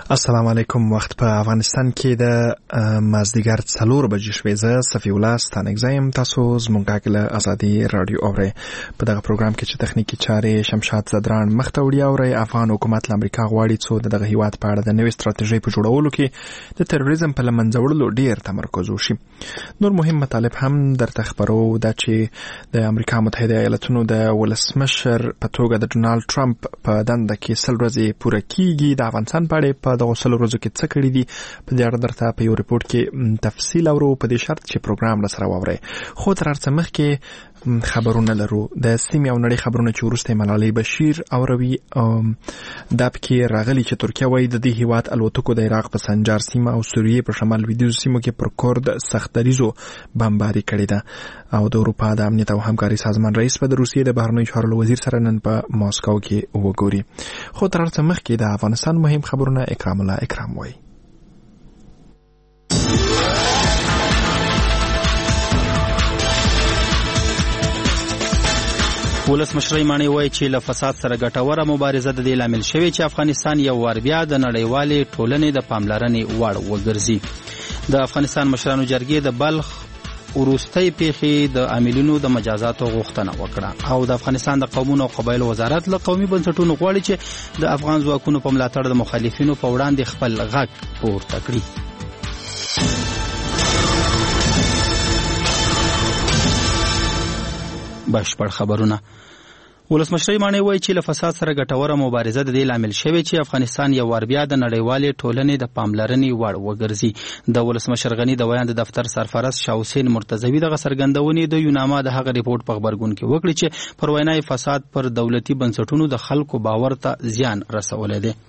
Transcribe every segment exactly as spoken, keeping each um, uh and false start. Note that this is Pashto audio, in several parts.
السلام علیکم. وخت په افغانستان کې د مازدیګر څلور بجې شوې. زه صفی الله ستانکزی یم. تاسو زموږ غږ له ازادي رادیو اورئ. په دغه پروګرام کې چې تخنیکی چارې شمشاد زدران مخته وړي اورئ. افغان حکومت له امریکا غواړي څو د دغه هیواد په اړه د نوې ستراتیژۍ په جوړولو کې د تروریزم په له منځه وړلو ډیر تمرکز وشي. نور مهم مطالب هم درته خبرو. دا چې د امریکا متحده ایالاتونو د ولسمشر په توګه د ډونالد ټرمپ په دنده کې سل ورځې پوره کیږي. د افغانستان په اړه په دغه سل ورځو کې څه کړي دي په دې اړه درته په یو ریپورت کې تفصیل اورو، په دې شرط چې پروګرام له سره واورئ. خو تر هر څه مخکې خبرونه لرو. د سیمې او نړۍ خبرونه چې وروسته ملالۍ بشیر اوروي. دا پکې راغلي چې ترکیه وایي د دې هیواد الوتکو د عراق په سنجار سیمه او سوریې په شمال لویدیځو سیمو کې پر کورد سخت دریزو بمباري کړې ده. او د اروپا د امنیت او همکاري سازمان رئیس په د روسیې د بهرنیو چارو وزیر سره نن په ماسکو کې وګوري. خو تر هر څه مخکې د افغانستان مهم خبرونه اکرام الله اکرام وایي. ولسمشر مانی وایي چې له فساد سره ګټوره مبارزه د دې لامل شوی چې افغانستان یو وار بیا د نړیوالې ټولنې د پاملرنې وړ وګرځي. د افغانستان مشرانو جرګې د بلخ وروستۍ پیښې د عاملینو د مجازاتو غوښتنه وکړه او د افغانستان د قومونو او قبایلو وزارت له قومي بنسټونو غواړي چې د افغان ځواکونو په ملاتړ د مخالفینو په وړاندې خپل غږ پورته کړي. بشپړ خبرونه. ولسمشر مانی وایي چې له فساد سره ګټوره مبارزه د دې لامل شوی چې افغانستان یو وار بیا د نړیوالې ټولنې د پاملرنې وړ وګرځي. د ولسمشر غنی د ویاند دفتر سرپرست شاه حسین مرتضوی دغه څرګندونې د یوناما د هغه ریپورت په خبرګون کې وکړي چې پر وینای فساد پر دولتي بنسټونو د خلکو باور ته زیان رسولی دی.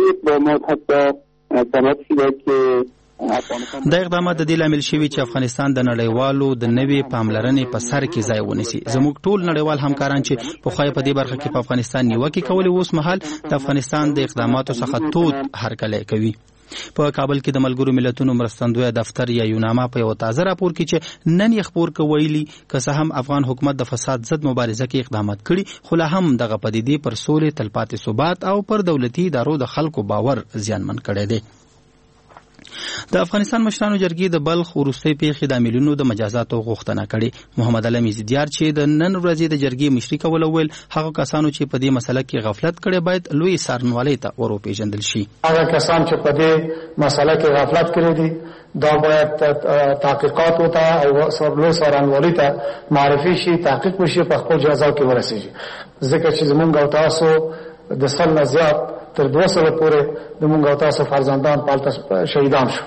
دا اقدامات د دې لامل شوي چې افغانستان د نړیوالو د نوې پاملرنې په سر کې ځای ونیسي. زموږ ټول نړیوال همکاران چې پخوا په دې برخه کې په افغانستان نیوکې کولې اوس مهال د افغانستان د اقداماتو څخه تود هرکلی کوي. په کابل کې د ملګرو ملتونو مرستندوی دفتر یا یوناما په یو تازه راپور کې چې نن یې خبر کوي که څه هم افغان حکومت د فساد ضد مبارزه کې اقدامات کړي خو لا هم دغه پدیدې پر سولې، تلپاتې ثبات او پر دولتي ادارو د خلکو باور زیانمن کړی دی. د افغانستان مشرانو جرګې د بلخ وروستۍ پیښې د عاملینو د مجازاتو غوښتنه کړې. محمد علي میزدیار چې د نن ورځې د جرګې مشري کوله ویل هغه کسانو چې په دې مسله کې غفلت کړی باید لوی څارنوالۍ ته وروپېژندل شي. هغه کسان چې په دې مسله کې غفلت کړی دي دا باید تحقیقات وته او لوی څارنوالۍ ته معرفي شي، تحقیق وشي، په خپل جزا کې ورسیږي. ځکه چې زمونږ او تاسو د سل نه زیات تر دوه سوه پورې د مونږ او تاسو فرزندان پالته شهیدان شو.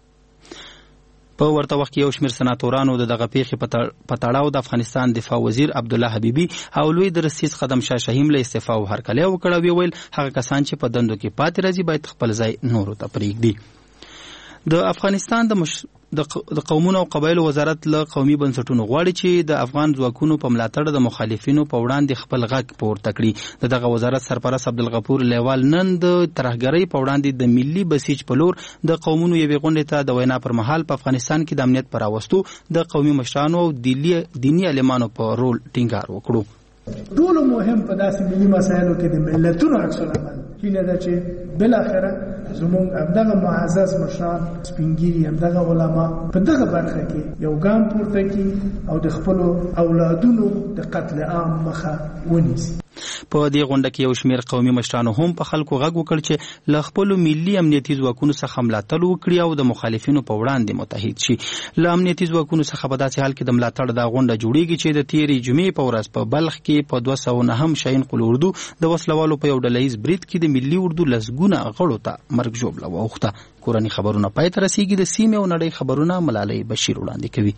په ورته وخت کې یو شمېر سناتورانو د دغه پیښې په تړاو د افغانستان دفاع وزیر عبدالله حبیبي او لوی درسیز خدم شاه شهیم له استعفا او هرکلی وکړ او ویل هغه کسان چې په دندو کې پاتې راځي باید خپل ځای نورو ته پرېږدي. د افغانستان د مش... د قومونو او قبایلو وزارت له قومي بنسټونو غواړي چې د افغان ځواکونو په ملاتړ د مخالفینو په وړاندې خپل غږ پورته کړي. د دغه وزارت سرپرست عبدالغفور لیوال نن د ترهګرۍ په وړاندې د ملي بسیج په لور د قومونو یوې غونډې ته د وینا پر مهال په افغانستان کې د امنیت پر راوستو د قومي مشرانو او دیني عالمانو په رول ټینګار وکړو. ټول مهم په داسې ملي مسایلو کې د ملتونو عکس العمل هیله ده چې بالاخره زموږ همدغه معزز مشران سپینګیري همدغه علما په دغه برخه کې یو ګام پورته کړي او د خپلو اولادونو د قتل عام مخه ونیسي. په دې غونډه کې یو شمېر قومي مشرانو هم په خلکو غږ وکړ چې له خپلو ملي امنیتي ځواکونو څخه ملاتړ وکړي او د مخالفینو په وړاندې متحد شي. له امنیتي ځواکونو څخه په داسې حال کې د ملاتړ دا غونډه جوړیږي چې د تیرې جمعې په ورځ په بلخ کې په دوه سوه نهم شاهین قل اردو د وسلوالو په یو ډلهییز برید کې د ملي اردو لسګونه غړو ته مرګ ژوبله واوښته. کورني خبرونه پای ته رسیږي. د سیمې او نړۍ خبرونه ملالۍ بشیر وړاندې کوي.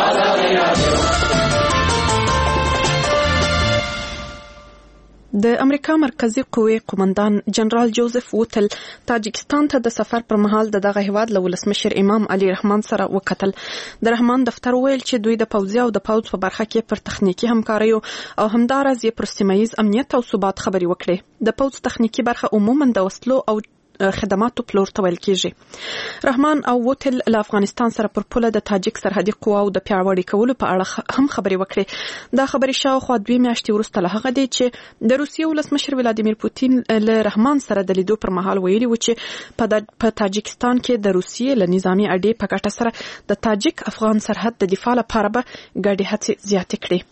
د امریکا مرکزی قوې قومندان جنرال جوزف ووتل تاجکستان ته د سفر پر مهال د دغه هیواد له ولسمشر امام علي رحمان سره وکتل. د رحمان دفتر ویل چې دوی د پوځي او د پوځ په برخه کې پر تخنیکی همکاریو او همدارس یې پر سیمه ییز امنیت او ثبات خبري وکړي. د پوځ تخنیکی برخه عموما د وسلو او خدماتو پلور ته ویل کیږي. رحمان او ووتل له افغانستان سره پر پوله د تاجک سرحدي قواو د پیاوړي کولو په اړه هم خبرې وکړې. دا خبرې شاوخوا دوه میاشتې وروسته له هغه دی چې د روسیې ولسمشر ولادیمیر پوتین له رحمان سره د لیدو پر مهال ویلي و چې په تاجکستان کې د روسیې له نظامی اډې په ګټه سره د تاجک افغان سرحد د دفاع لپاره به ګډې هڅې زیاتې کړي.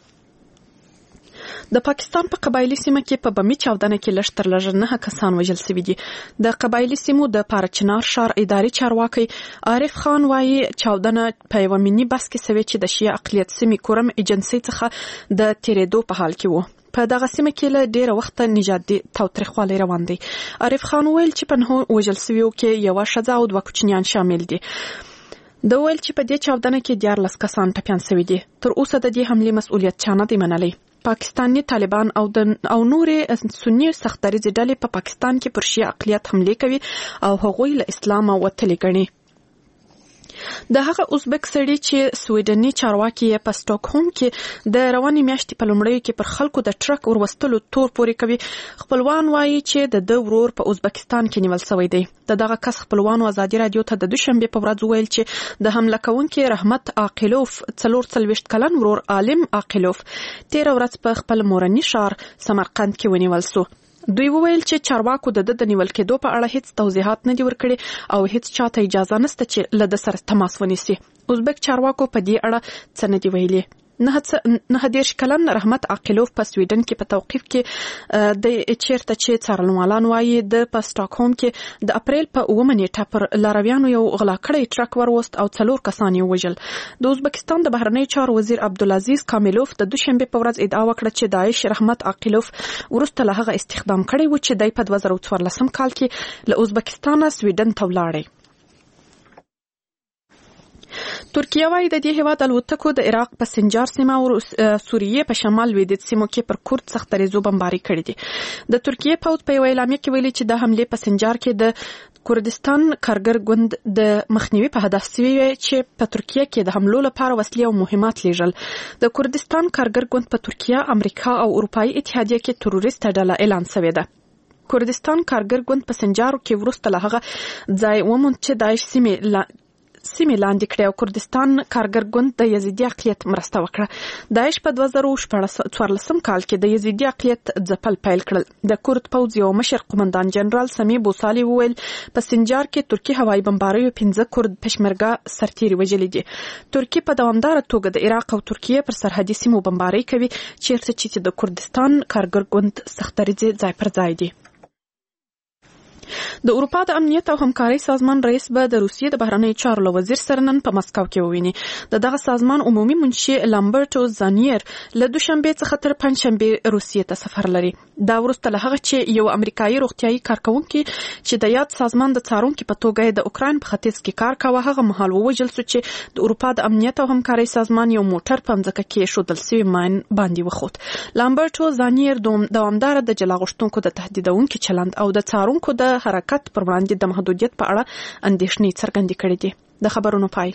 د پاکستان په قبایلی سیمه کې په بمي چاودنه کې لږ تر لږه نه کسان وژل شوي دي. د قبایلی سیمو د پارچنار ښار اداري چارواکي عارف خان وایي چاودنه په یوه مینی بس کې شوې چې د شیعه اقلیت سیمې کورم ایجنسۍ څخه د تیرېدو په حال کې وو. په دغه سیمه کې له ډیره وخت نژادي تاوتریخوالی روان دی. عارف خان ویل چې په نهو وژل شویو کې یوه ښځه او دوه کوچنیان شامل دي. د ویل چې په دې چاودنه کې دیارلس کسان ټپیان شوي دي. تر اوسه د دې حملې مسؤلیت چا نه دی منلی. پاکستاني طالبان او د او نورې سنی سختدریځ ډلې په پاکستان کې پر شیعه اقلیت حملې کوي او هغوی له اسلامه وتلي ګڼي. د هغه ازبک سړي چې سویډني چارواکي یې په سټاکهولم کې د روانې میاشتې په لومړیو کې پر خلکو د ټرک وروستلو تور پورې کوي، خپلوان وایي چې د ده ورور په ازبکستان کې نیول شوی دی. د دغه کس خپلوانو ازادي رادیو ته د دوشنبې په ورځ ویل چې د حمله کوونکي رحمت عاقلوف څلور څلوېښت کلن ورور عالم عاقلوف تېره ورځ په خپل مورني ښار سمرقند کې ونیول شو. دوی وویل چې چارواکو د د نیول کېدو په اړه هیڅ توضیحات نه دي ورکړي او هیڅ چاته اجازه نشته چې له د سره تماس ونیسي. ازبک چارواکو په دې اړه څه نه دي ویلي. نه دېرش کلن رحمت عاقلوف په سویډن کې په توقیف کې د چیرته چې څارنوالان وایي د په سټاکهولم کې د اپریل په اوومه نیټه پر لارویانو یو غلا کړی ټرک وروست او څلور کسان یې وژل. د ازبکستان د بهرنیو چارو وزیر عبدالعزیز کاملوف د دوشنبې په ورځ ادعا وکړه چې داعش رحمت عاقلوف وروسته له هغه استخدام کړی و چې دی په دوه زره څوارلسم کال کې له ازبکستانه سویډن ته ولاړی. ترکیه وايي د دې هیواد الوتکو د عراق په سنجار سیمه او سوریې په شمال لویدیځ سیمو کې پر کورد سخت دریزو بمباري کړي دي. د ترکیه پوځ په یو اعلامیه کې ویلي چې د حملې په سنجار کې د کردستان کارګر ګوند د مخنیوي په هدف سوی چې په ترکیه کې د حملو لپاره وسلې او مهمات لیږل. د کردستان کارګر ګوند په ترکیه، امریکا او اروپایي اتحادیه کې تروریست ډله اعلان شوې ده. کردستان کارګر ګوند په سنجار کې وروسته له هغه ځای وموند چې داعش سیمې سیمې لاندې کړې او کردستان کارګر ګوند د یزیدي اقلیت مرسته وکړه. داعش په دوه زره څوارلسم کال کې د یزیدي اقلیت ځپل پیل کړل. د کورد پوځ یو مشر قومندان جنرال سمی بوسالي وویل په سنجار کې ترکي هوایي بمباریو پنځه کورد پشمرګه سرتیري وژلي دي. ترکي په دوامداره توګه د عراق او ترکیه پر سرحدي سیمو بمباري کوي چیرته چې د کردستان کارګر ګوند سختدریځ ځای پر ځای دی. د اروپا د امنیت او همکارۍ سازمان رئیس به د روسیې د بهرنیو چارو له وزیر سره نن په مسکو کې وویني. د دغه سازمان عمومي منشي لامبرټو زانیر له دوشنبې څخه تر پنجشنبې روسیې ته سفر لري. دا وروسته له هغه چې یو امریکایي روغتیايي کارکونکي چې د یاد سازمان د څارونکي په توګه د اوکراین په ختیځ کې کار کاوه هغه مهال ووژل شو چې د اروپا د امنیت او همکارۍ سازمان یو موټر په مځکه کې ښودل شوی ماین باندې وخوت. لامبرټو زانیر دوامداره د جلا غوښتونکو د تهدیدونکي چلند او د څارونکو د حرکت پر وړاندې د محدودیت په اړه اندېښنې څرګندې کړې دي. د خبرونو پای.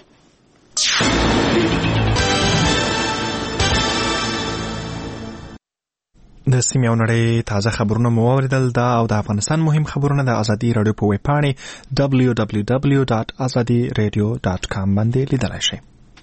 د سیمې او نړۍ تازه خبرونه مو واوریدل. دا او د افغانستان مهم خبرونه د ازادي رادیو په ویب پاڼې دبلیو دبلیو دبلیو ډاټ ازادي رادیو ډاټ کام باندې لیدلای شئ.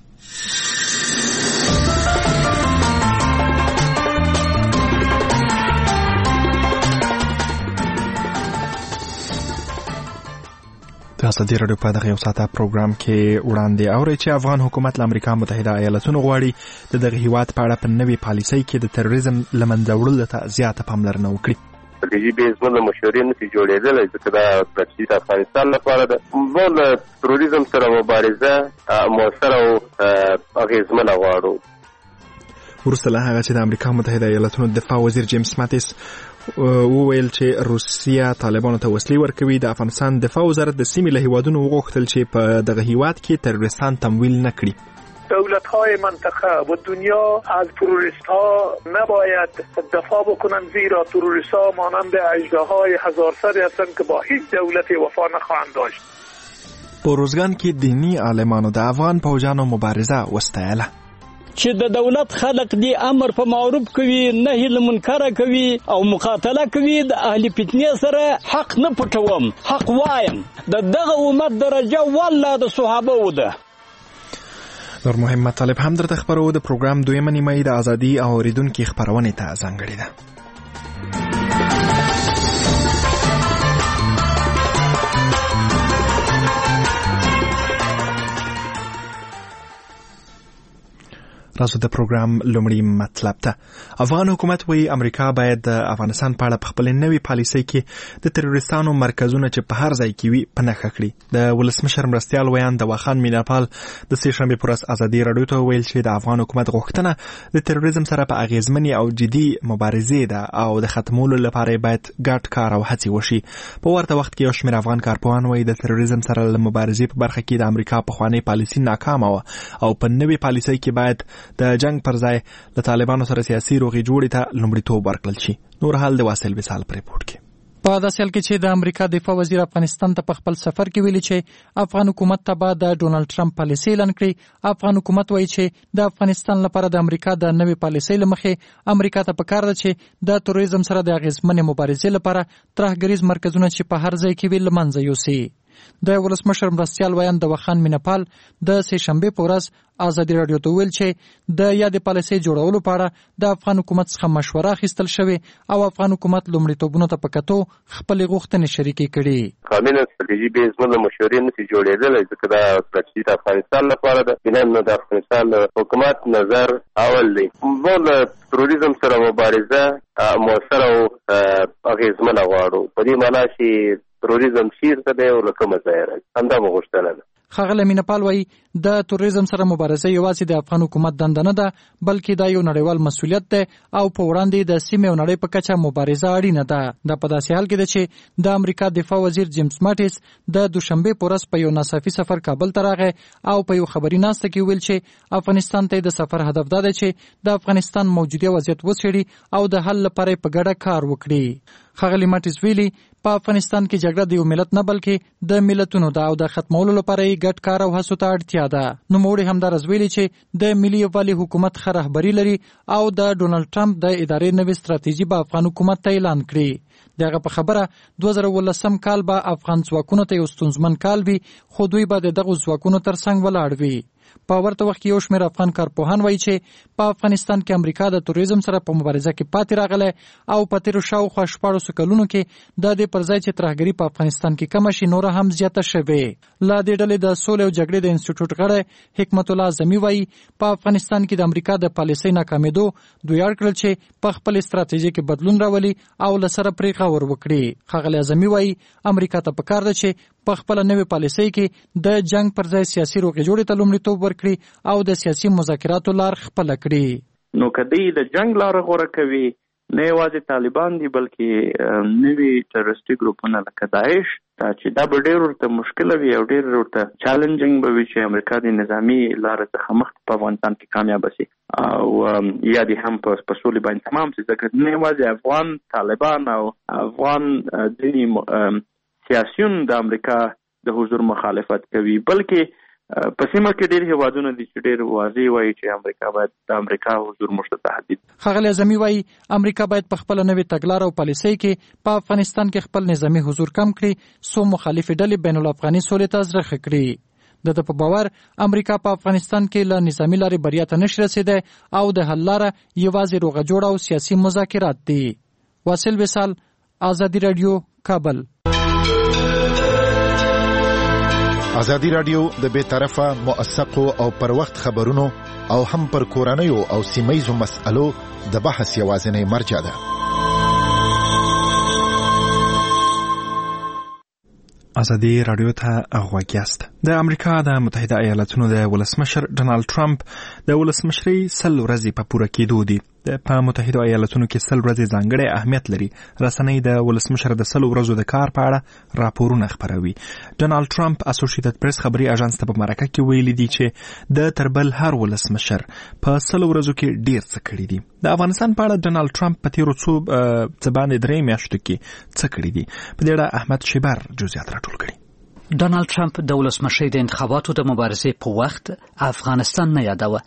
د ازادي رادیو په دغه یو ساعته پروګرام کې وړاندې اورئ چې افغان حکومت له امریکا متحده ایالاتونو غواړي د دغه هیواد په اړه په نوې پالیسۍ کې د تروریزم له منځه وړلو ته زیاته پاملرنه وکړي. د دې بیزمن مشورې نشي جوړېدلی ځکه دا د افغانستان لپاره ده. موږ له تروریزم سره مبارزه مؤثره او اغېزمنه غواړو. وروسته له هغه چې د امریکا متحده ایالاتونو دفاع وزیر جیمز ماتیس وویل چې روسیا طالبانو ته وسلې ورکوي، د افغانستان دفاع وزارت د سیمې له هیوادونو وغوښتل چې په دغه هیواد کې تروریستان تمویل نکړي. دولت‌های منطقه و دنیا از تروریست‌ها نباید دفاع بکنند زیرا تروریست‌ها مانند اژدهای هزار سری هستند که با هیچ دولتی وفا نخواهند داشت. په روزګان کې دینی عالمانو د افغان پوځیانو مبارزه وستایله. چې د دولت خلق دی امر په معروف کوي نهي له منکر کوي او مقاتله کوي د اهل فتنې سره حق نه پټوم حق وایم د دغه امت درجه والله د صحابه و ده. نور مهم مطالب هم درته خبرو. د پروګرام دویمه نیمه د ازادي او اوریدونکو خبرونه ته ځانګړې ده. راځو د پروګرام لومړی مطلب ته. افغان حکومت وایي امریکا باید د افغانستان په اړه په خپل نوي پالیسۍ کې د تروریستانو مرکزونه چې په هر ځای کې وي په نښه کړي. د ولسمشر مرستیال ویان د واخان میناپال د سې شنبې په ورځ ازادي راډیو ته ویل چې د افغان حکومت غوښتنه د تروریزم سره په اغیزمنې او جدي مبارزې ده او د ختمولو لپاره باید ګډ کار او هڅې وشي. په ورته وخت کې یو شمېر افغان کارپوهان وایي د تروریزم سره له مبارزې په برخه کې د امریکا پخوانۍ پالیسي ناکامه وه او په نوې پالیسۍ کې باید د جنگ پر ځای له طالبانو سره سیاسي روغې جوړې ته لومړیتوب ورکړل شي. نور حال د واصل وصال پر ریپورت کې. په داسې حال کې چې د امریکا دفاع وزیر افغانستان ته په خپل سفر کې ویلي چې افغان حکومت ته به د ډونالد ټرمپ پالیسي اعلان کړي. افغان حکومت وایي چې د افغانستان لپاره د امریکا د نوې پالیسي له مخې امریکا ته پکار ده چې د تروریزم سره د اغیزمنې مبارزې لپاره ترهګریز مرکزونه چې په هر ځای کې وي له منځه یوسي. د ولسمشر مرستیال ویان د واخان میناپال د سې شنبې په ورځ ازادي راډیو ته ویل چې د یادې پالیسۍ جوړولو په اړه د افغان حکومت څخه مشوره اخیستل شوې او افغان حکومت لومړیتوبونو ته په کتو خپلې غوښتنې شریکې کړي. قانون استراتیژي به زموږ مشورې نشي جوړېدلی ځکه دا استراتیژي د افغانستان لپاره ده. بنا د افغانستان حکومت نظر اول دی موږ له تروریزم سره مبارزه مؤثره او اغېزمنه غواړو. په دې معنا چې تروریزم چیرته دی او له کومه ځایه راځي همدا مو غوښتنه ده. ښاغلی میناپال وایي د تروریزم سره مبارزه یوازې د افغان حکومت دنده نه ده بلکې دا یو نړیوال مسؤلیت دی او په وړاندې د سیمې او نړۍ په کچه مبارزه اړینه ده. دا په داسې حال کې ده چې د امریکا دفاع وزیر جیمز ماټیس د دوشنبې په ورځ په یو ناڅاپي سفر کابل ته راغی او په یو خبري ناسته کې ویل چې افغانستان ته د سفر هدف دا دی چې د افغانستان موجوده وضعیت وڅېړي او د حل لپاره په ګډه کار وکړي. ښاغلی ماټیس ویلي په افغانستان کې جګړه د یو ملت نه بلکې د ملتونو ده او د ختمولو لپاره یې ګډ کار او هڅو ته اړتیا ده. نوموړي همداراز ویلي چې د ملي یووالي حکومت ښه رهبري لري او د ډونالډ ټرمپ د ادارې نوې ستراتیژي به افغان حکومت ته اعلان کړي. دغه په خبره دوه زره اوولسم کال به افغان ځواکونو ته یو ستونزمن کال وي خو دوی به د دغو ځواکونو ترڅنګ ولاړ وي. په ورته وخت کې یو شمېر افغان کارپوهان وایي چې په افغانستان کې امریکا د تروریزم سره په مبارزه کې پاتې راغلی او په تېرو شاوخوا شپاړسو کلونو کې د دې پر ځای چې ترهګري په افغانستان کې کمه شي نوره هم زیاته شوې. له دې ډلې د سولې او جګړې د انسټیټوټ غړی حکمت الله اعظمي وایي په افغانستان کې د امریکا د پالیسۍ ناکامېدو دوی اړ کړل چې په خپل ستراتیژي کې بدلون راولي او له سره پرې غور وکړي. ښاغلی اعظمي وایي امریکا ته پکار ده چې په خپل نوې پالیسۍ کې د جنگ پر ځای سیاسي روغې جوړې ته لومړیتوب ورکړي او د سیاسي مذاکراتو لار خپله کړي. نو کدی د جنگ لار غوره کوي نه یوازې طالبان دي بلکې نوي ټروریستي ګروپونه لکه داعش چې دا به ډېر ورته مشکله وي او ډېر ورته چالنجینګ به وي چې امریکا د نظامي لارې څخه مخکې په افغانستان کې کامیابه شي او یا دې هم په سولې باندې تمام شي. ځکه نه یوازې افغان طالبان او افغان ځینې سیاسیون د امریکا د حضور مخالفت کوي بلکې په سیمه کې ډېر هیوادونه دي چې ډېر واضح وایي چې امریکا باید د امریکا حضور موږ ته تهدید. ښاغلی اعظمي وایي امریکا باید په خپله نوې تګلاره او پالیسۍ کې په افغانستان کې خپل نظامي حضور کم کړي څو مخالفې ډلې بین الافغاني سولې ته زړه ښه کړي. د ده په باور امریکا په افغانستان کې له نظامي لارې بریا ته نشي رسېدی او د حل لاره یوازې روغه جوړه او سیاسي مذاکرات دي. واصل وصال، ازادي راډیو، کابل. ازادي راډیو د بې طرفه موثقو او پر وخت خبرونو او هم پر کورنیو او سیمه‌یزو مسألو د بحث یوازینی مرجع ده. ازادي راډیو ته غوږ یاست. د امریکا د متحده ایالاتونو د ولسمشر ډونالد ټرمپ د ولسمشرۍ سل ورځې په پوره کېدو دي. په متحده ایالاتونو کې سل ورځې ځانګړی اهمیت لري. رسنۍ د ولسمشر د سل ورځو د کار په اړه راپورونه خپروي. ډونالد ټرمپ اسوسییټډ پریس خبري اژانس ته په مرکه کې ویلي دي چې د تربل هر ولسمشر په سل ورځو کې ډیر څه کړي دي. د افغانستان په اړه ډونالد ټرمپ په تیرو څو څه باندې درې میاشتو کې څه کړي دي. په دې اړه احمد شیبر جزئیات راټول کړي. ډونالد ټرمپ د ولسمشۍ د انتخاباتو د مبارزې په وخت افغانستان نه یادوه.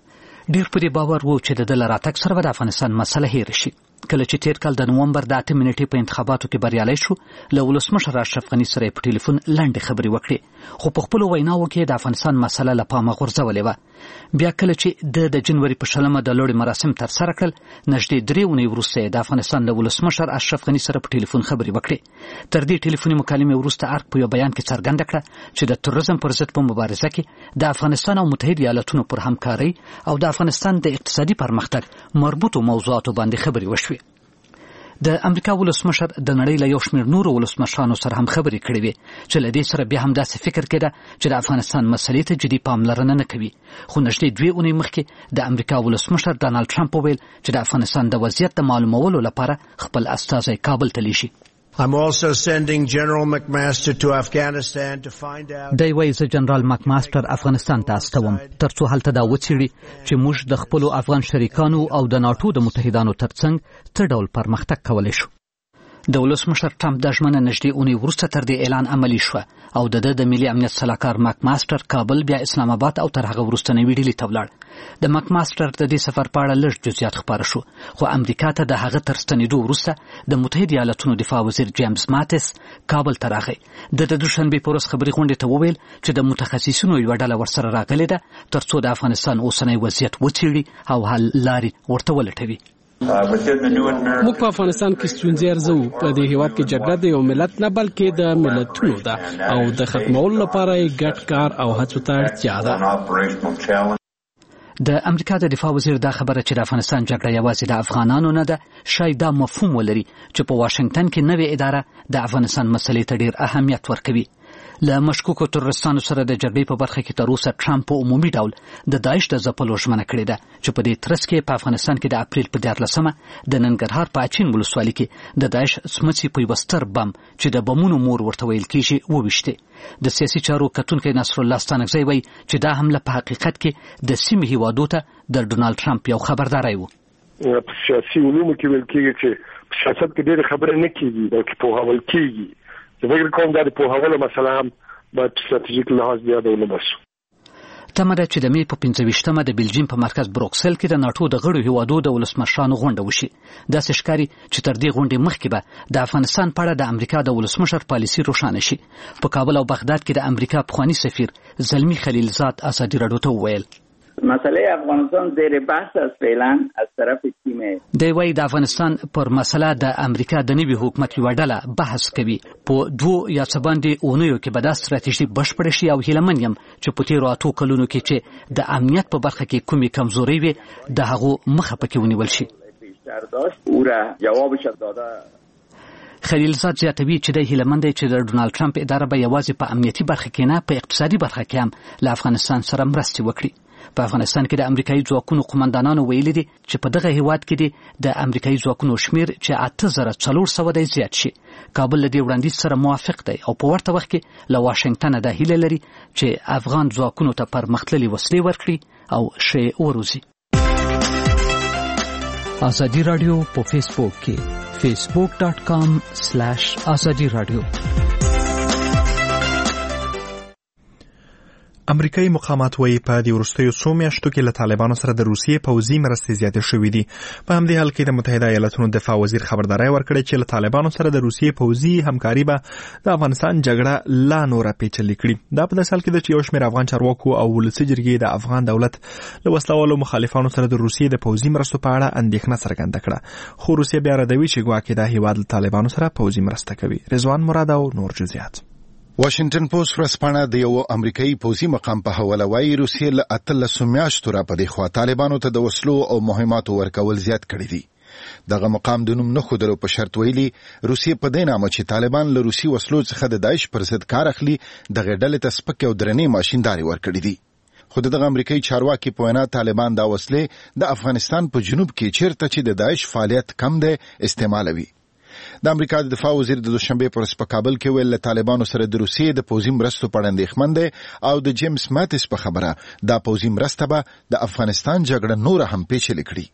ډیر پرې باور وو چې د دل راتګ سره د افغانستان مسله هیر شي. کله چې تیر کال د نومبر د اته منټې په انتخاباتو کې بریالي شو، له ولسمشر اشرف غني سره په ټلیفون لنډې خبرې وکړې، خو په خپل ویناوو کې د افغانستان مسله له پامه غورځولې و. بیا کله چې د د جنوري په شلمه د لوړ مراسم تر سره کړل، نږدې درې اونۍ وروسته د افغانستان د ولسمشر اشرف غني سره په ټلیفون خبرې وکړې. تر دې ټلیفوني مکالمې وروسته ارګ په یو بیان کې څرګنده کړه چې د تروریزم پر ضد په مبارزه کې د افغانستان او متحده ایالاتونو پر همکارۍ او د افغانستان د اقتصادي پرمختګ مربوطو موضوعاتو باندې خبرې وشوې. د امریکا ولسمشر د نړۍ له یو شمېر نورو ولسمشرانو سره هم خبرې کړې وې چې له دې سره بیا هم داسې فکر کېده چې د افغانستان مسلې ته جدي پاملرنه نه کوي. خو نږدې دوې اونۍ مخکې د امریکا ولسمشر ډانلډ ټرمپ وویل چې د افغانستان د وضعیت د معلومولو لپاره خپل استازی کابل ته لیږي. I'm also sending General McMaster to Afghanistan to find out. دی وایي زه جنرال مکماستر افغانستان ته استوم ترڅو هلته دا وڅېړي چې موږ د خپلو افغان شریکانو او د ناټو د متحدانو ترڅنګ څه ډول پرمختګ کولی شو. د ولسمشر ټرمپ د ژمنه نږدې اونۍ وروسته تر دې اعلان عملي شوه او د ده د ملي امنیت سلاکار مکماستر کابل بیا اسلام آباد او تر هغه وروسته نوي ډیلي ته ولاړ. د مکماستر د دې سفر په اړه لږ جزئیات خپاره شو، خو امریکا ته د هغه تر ستنېدو وروسته د متحده ایالاتونو دفاع وزیر جیمز ماتس کابل ته راغی. د د دوشنبې په ورځ خبري غونډې ته وویل چې د متخصصینو یوه ډله ورسره راغلې ده ترڅو د افغانستان اوسنی وضعیت وڅېړي او حل لارې ورته ولټوي. موږ په افغانستان کې ستونزې ارزو. په دې هیواد کې جګړه د یو ملت نه بلکې د ملتونو ده او د ختمولو لپاره یې ګډ کار او هڅو ته اړتیا ده. د امریکا د دفاع وزیر دا خبره چې د افغانستان جګړه یوازې د افغانانو نه ده شاید دا مفهوم ولري چې په واشنگټن کې نوې اداره د افغانستان مسلې ته ډیر اهمیت ورکوي. له مشکوکو تروریستانو سره د جګړې په برخه کې تر اوسه ټرمپ په عمومي ډول د داعش د ځپلو ژمنه کړې ده چې په دې ترڅ کې په افغانستان کې د اپریل په دیارلسمه د ننګرهار په اچین ولسوالۍ کې د داعش سمڅې په یوه ستر بم چې د بمونو مور ورته ویل کېږي وویشتې. د سیاسي چارو کتونکی نصر الله ستانکزی وایي چې دا حمله په حقیقت کې د سیمې هیوادو ته د ډونالډ ټرمپ یو خبرداری و. په سیاسي علومو کې ویل کېږي چې په سیاست کې ډېرې خبرې نه کېږي بلکې پوهول کېږي. زه فکر کوم دا د پوهولو مسله هم باید ستراتیژیک لحاظ زیاده ولوبسو. تمه ده چې د مې په پنځه ویشتمه د بلجیم په مرکز بروکسل کې د ناټو د غړو هیوادو د ولسمشرانو غونډه وشي. داسې ښکاري چې تر دې غونډې مخکې به د افغانستان په اړه د امریکا د ولسمشر پالیسي روښانه شي. په کابل او بغداد کې د امریکا پخوانی سفیر زلمی خلیلزاد ازادي راډیو ته وویل مسئله افغانستان زیر بحث است فعلا از طرف تیم. دی وايي د افغانستان پر مسله د امریکا د نوي حکومت یوه ډله بحث کوي. په دوو یا څه باندې اونیو کې به دا ستراتیژي بشپړه شي او هیله من یم چې په تېرو اتو کلونو کې چې د امنیت په برخه کې کومې کمزورۍ وي د هغو مخه پکې ونیول شي. خلیلزاد زیاتوي چې د هیله مند دی چې د ډونالډ ټرمپ اداره به یوازې په امنیتي برخه کې نه په اقتصادي برخه کې هم له افغانستان سره مرستې وکړي. په افغانستان کې د امریکایي ځواکونو قومندانانو ویلي دي چې په دغه هیواد کې دي د امریکایي ځواکونو شمیر چې اته زره څلور سوه دی زیات شي. کابل له دې وړاندیز سره موافق دی او په ورته وخت کې له واشنګټنه دا هیله لري چې افغان ځواکونو ته پرمختللي وسلې ورکړي او ښې وروزي. ازادي راډیو په فیسبوک کې facebook dot com slash azadi radio. امریکایي مقامات وایي په دې وروستیو څو میاشتو کې له طالبانو سره د روسیې پوځي مرستې زیاتې شوې دي. په همدې حال کې د متحده ایالاتونو دفاع وزیر خبرداری ورکړی چې له طالبانو سره د روسیې پوځي همکاري به د افغانستان جګړه لا نوره پیچلې کړي. دا په داسې حال کې ده چې یو شمېر افغان چارواکو او ولسي جرګې د افغان دولت له وسلوالو مخالفانو سره د روسیې د پوځي مرستو په اړه اندېښنه څرګنده کړه، خو روسیه بیا ردوي چې ګواکې دا هیواد له طالبانو سره پوځي مرسته کوي. رضوان مراد او نور جزئیات. واشنگټن پوسټ ورځپاڼه د یو امریکایي پوځي مقام په حواله وایي روسیې له اتلسو میاشتو راپدې خوا طالبانو ته د وسلو او مهماتو ورکول زیات کړي دي. دغه مقام د نوم نه ښودلو په شرط ویلي روسیې په دې نامه چې طالبان له روسي وسلو څخه د داعش پر ضد کار اخلي دغې ډلې ته سپکې او درنې ماشیندارې ورکړي دي. خو دغه امریکایي چارواکي په وینا طالبان دا وسلې د افغانستان په جنوب کې چیرته چې د داعش فعالیت کم دی استعمالوي. د امریکا د دفاع وزیر د دوشنبه پر ورځ په کابل کې ویل له طالبانو سره د روسیې د پوځي مرستو په اړه اندېښمن دی او د جیمز ماتس په خبره دا پوځي مرسته به د افغانستان جګړه نور هم پیچلې کړي.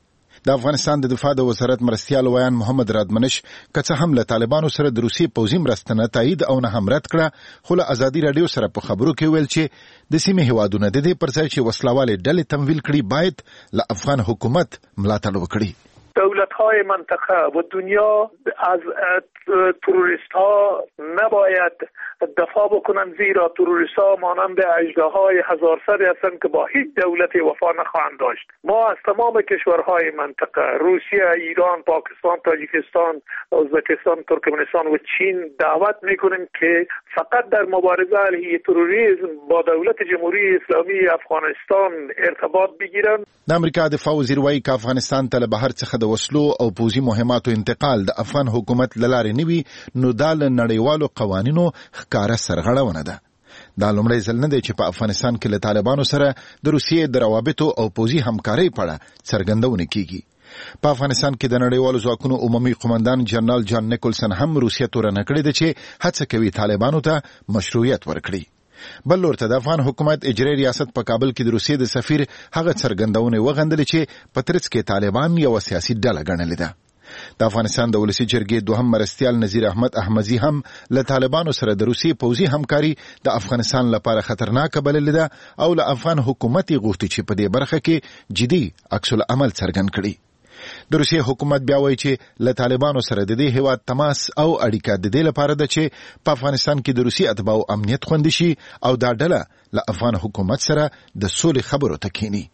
د افغانستان د دفاع د وزارت مرستیال ویان محمد رادمنش که څه هم له طالبانو سره د روسي پوځي مرسته نه تایید او نه هم رد کړه، خو له ازادي راډیو سره په خبرو کې ویل چې د سیمې هیوادونه د دې پر ځای چې وسلوالې ډلې تمویل کړي باید له افغان حکومت ملاتړ وکړي. دولت‌های منطقه و دنیا از تروریست‌ها نباید دفاع بکنن، زیرا تروریست‌ها مانند اژدهاهای هزار سری هستند که با هیچ دولتی وفا نخواهند داشت. ما از تمام کشورهای منطقه، روسیه، ایران، پاکستان، تاجیکستان، ازبکستان، ترکمنستان و چین دعوت میکنیم که فقط در مبارزه علیه تروریسم با دولت جمهوری اسلامی افغانستان ارتباط بگیرن. د امریکا دفاع وزیر وایي که افغانستان ته له بهر څخه د وسلو او پوځي مهماتو انتقال د افغان حکومت له لارې نه وي، نو دا له نړیوالو قوانینو ښکاره سرغړونه ده. دا لومړی ځل نه دی چې په افغانستان کې له طالبانو سره د روسیې د روابطو او پوځي همکارۍ په اړه څرګندونه کیږي. په افغانستان کې د نړیوالو ځواکونو عمومي قومندان جنرال جان نیکولسن هم روسیه تورنه کړې ده چې هڅه کوي طالبانو ته مشروعیت ورکړي. بل لور ته د افغان حکومت اجرایي ریاست په کابل کې د روسیې د سفیر هغه څرګندونه وغندلې چې په ترڅ کې طالبان یو سیاسي ډله ګڼلې ده. د افغانستان د ولسی جرګې دوهم مرستیال نذیر احمد احمدی هم له طالبانو سره د روسیې پوځي همکاري د افغانستان لپاره خطرناک بللې ده او له افغان حکومت غوښتي چې په دې برخه کې جدي عکس العمل څرګند کړي. د روسیې حکومت بیا وایي چې له طالبانو سره د دې هیواد تماس او اړیکه د دې لپاره ده چې په افغانستان کې د روسي اتباعو امنیت خوندي شي او دا ډله له افغان حکومت سره د سولې خبرو ته کینی.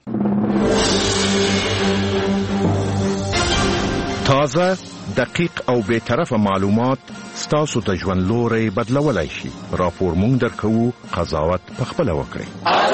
تازه، دقیق او بی‌طرفه معلومات ستاسو د ژوند لوري بدلولای شي. راپور مونږ درکوو، قضاوت پخپله وکړئ.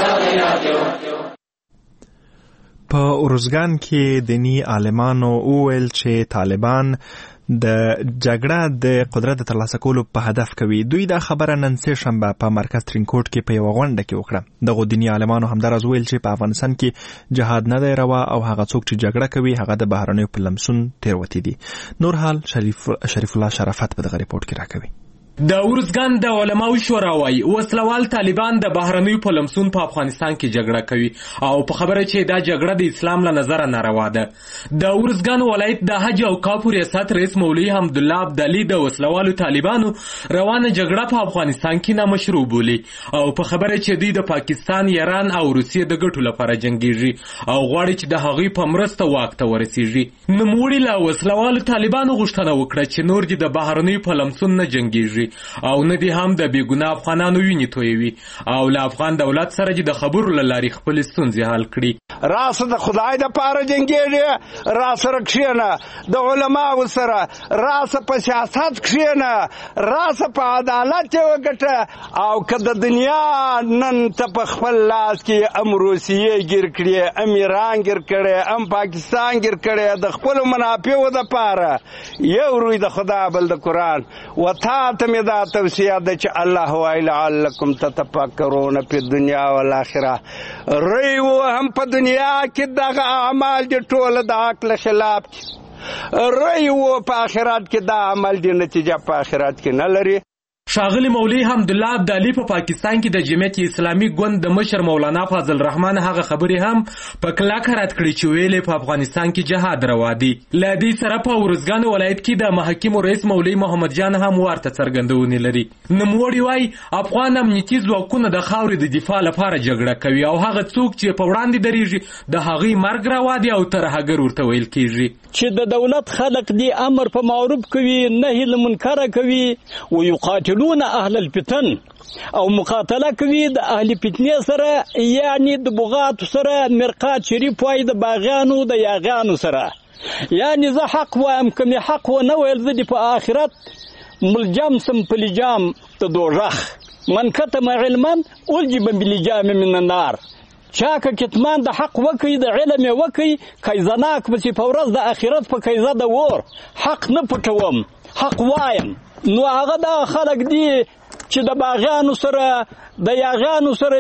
په اورزګان کې دینی عالمانو وویل چې طالبان د جګړه د قدرت د ترلاسه کولو په هدف کوي. دوی دا خبره نن سه شنبه په مرکز ترینکوټ کې په یو غونډه کې وکړه. دغه دینی عالمانو همدارز ویل چې په افغانستان کې جهاد نه دی روا او هغه څوک چې جګړه کوي هغه د بهرنیو په لمسون تیروتي دي. نور حال شریف شریف الله شرافت په دغه ریپورت کې راکوي. د اورزګان د علماو شورا وايي وسلوال طالبان د بهرنیو په لمسون په افغانستان کې جګړه کوي او په خبره چې دا جګړه د اسلام له نظره ناروا ده. د اورزګان ولایت د حج او کاپو ریاست رئیس مولوی حمدالله عبدالي د وسلوالو طالبانو روانه جګړه په افغانستان کې نامشروع بولي او په خبره چې دوی د پاکستان، ایران او روسیې د ګټو لپاره جنګیږي او غواړي چې د هغوی په مرسته واک ته ورسیږي. نوموړي له وسلوالو طالبانو غوښتنه وکړه چې نور دې د بهرنیو په لمسون نه جنګیږي او نه دي هم د بیګناه افغانانو ویني تویوي او له افغان دولت سره چې د خبرو له لارې خپل ستونزې حل کړي. راسه د خدای د پاره جنګېږي، راسه کښېنه د علماو سره، راسه په سیاست کښېنه، راسه په عدالت یې وګټه او که د دنیا نن ته په خپل لاس کې ام روسیې ګیر کړي، ام ایران ګیر کړي، ام پاکستان ګیر کړي د خپلو منافعو دپاره، یو روی د خدا بل د قرآن و تا ته مې دا توصیه ده چې الله وایي لعلکم تتفکرون فی الدنیا والآخره. ری وهم په دنیا کې دغه اعمال دي ټول د عقل خلاف دي، ری و په آخرت کې دا عمل دي نتیجه په آخرت کې نه لري. ښاغلی مولوی حمدالله عبدالي په پاکستان کې د جمعیت اسلامي ګوند د مشر مولانا فضل الرحمن هغه خبرې هم په کلکه رد کړې چې ویلې په افغانستان کې جهاد روا دي. له دې سره په اورزګان ولایت کې د محاکمو رئیس مولوی محمد جان هم ورته څرګندونې لري. نوموړي وایي افغان امنیتي ځواکونه د خاورې د دفاع لپاره جګړه کوي او هغه څوک چې په وړاندې درېږي د هغوی مرګ روا دي او ترهګر ورته ویل کېږي. چې د دولت خلق دی امر په معروف کوي، نهي له منکره کوي او یقاتلون اهل الفتن او مقاتله کوي د اهل فتنې سره، یعنی د بغاتو سره، مرقات شریف وایي د باغیانو د یاغیانو سره. یعنی زه حق وایم که مې حق ونه ویل زه دې په آخرت ملجم سم په لجام د دوژخ. من کتم علما الجم بلجام من النار. چا که کتمان د حق وکړي د علم یې وکړي کیزناک به چې په ورځ د آخرت په کیزه د اور. حق نه پټوم، حق وایم. نو هغه دا خلک دي چې د باغیانو سره د یاغیانو سره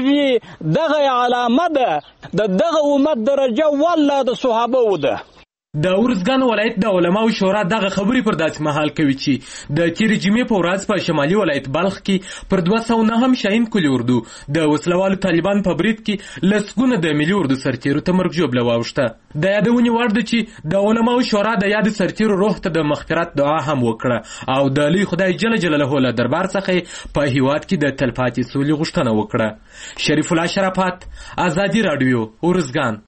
جنګیږي، دغه علامه ده د دغه امت درجه والله د صحابه و ده. د ارزګان ولایت د علماو شورا دغه خبرې پر داسې مهال کوي چې د تیرې جمعې په ورځ په شمالي ولایت بلخ کې پر دوه سوه نهم شاهین کلي اردو د وسلوالو طالبان په برید کې لسګونه د ملي اردو سرتیرو ته مرګ ژوبله واوښته. د یادونې وړ ده چې د علماو شورا د یاد سرتیرو روح ته د مغفرت دعا هم وکړه او د لوی خدای جل جلاله له دربار څخه په هیواد کې د تلپاتې سولې غوښتنه وکړه. شریف الله شرافت، ازادي راډیو، ارزګان.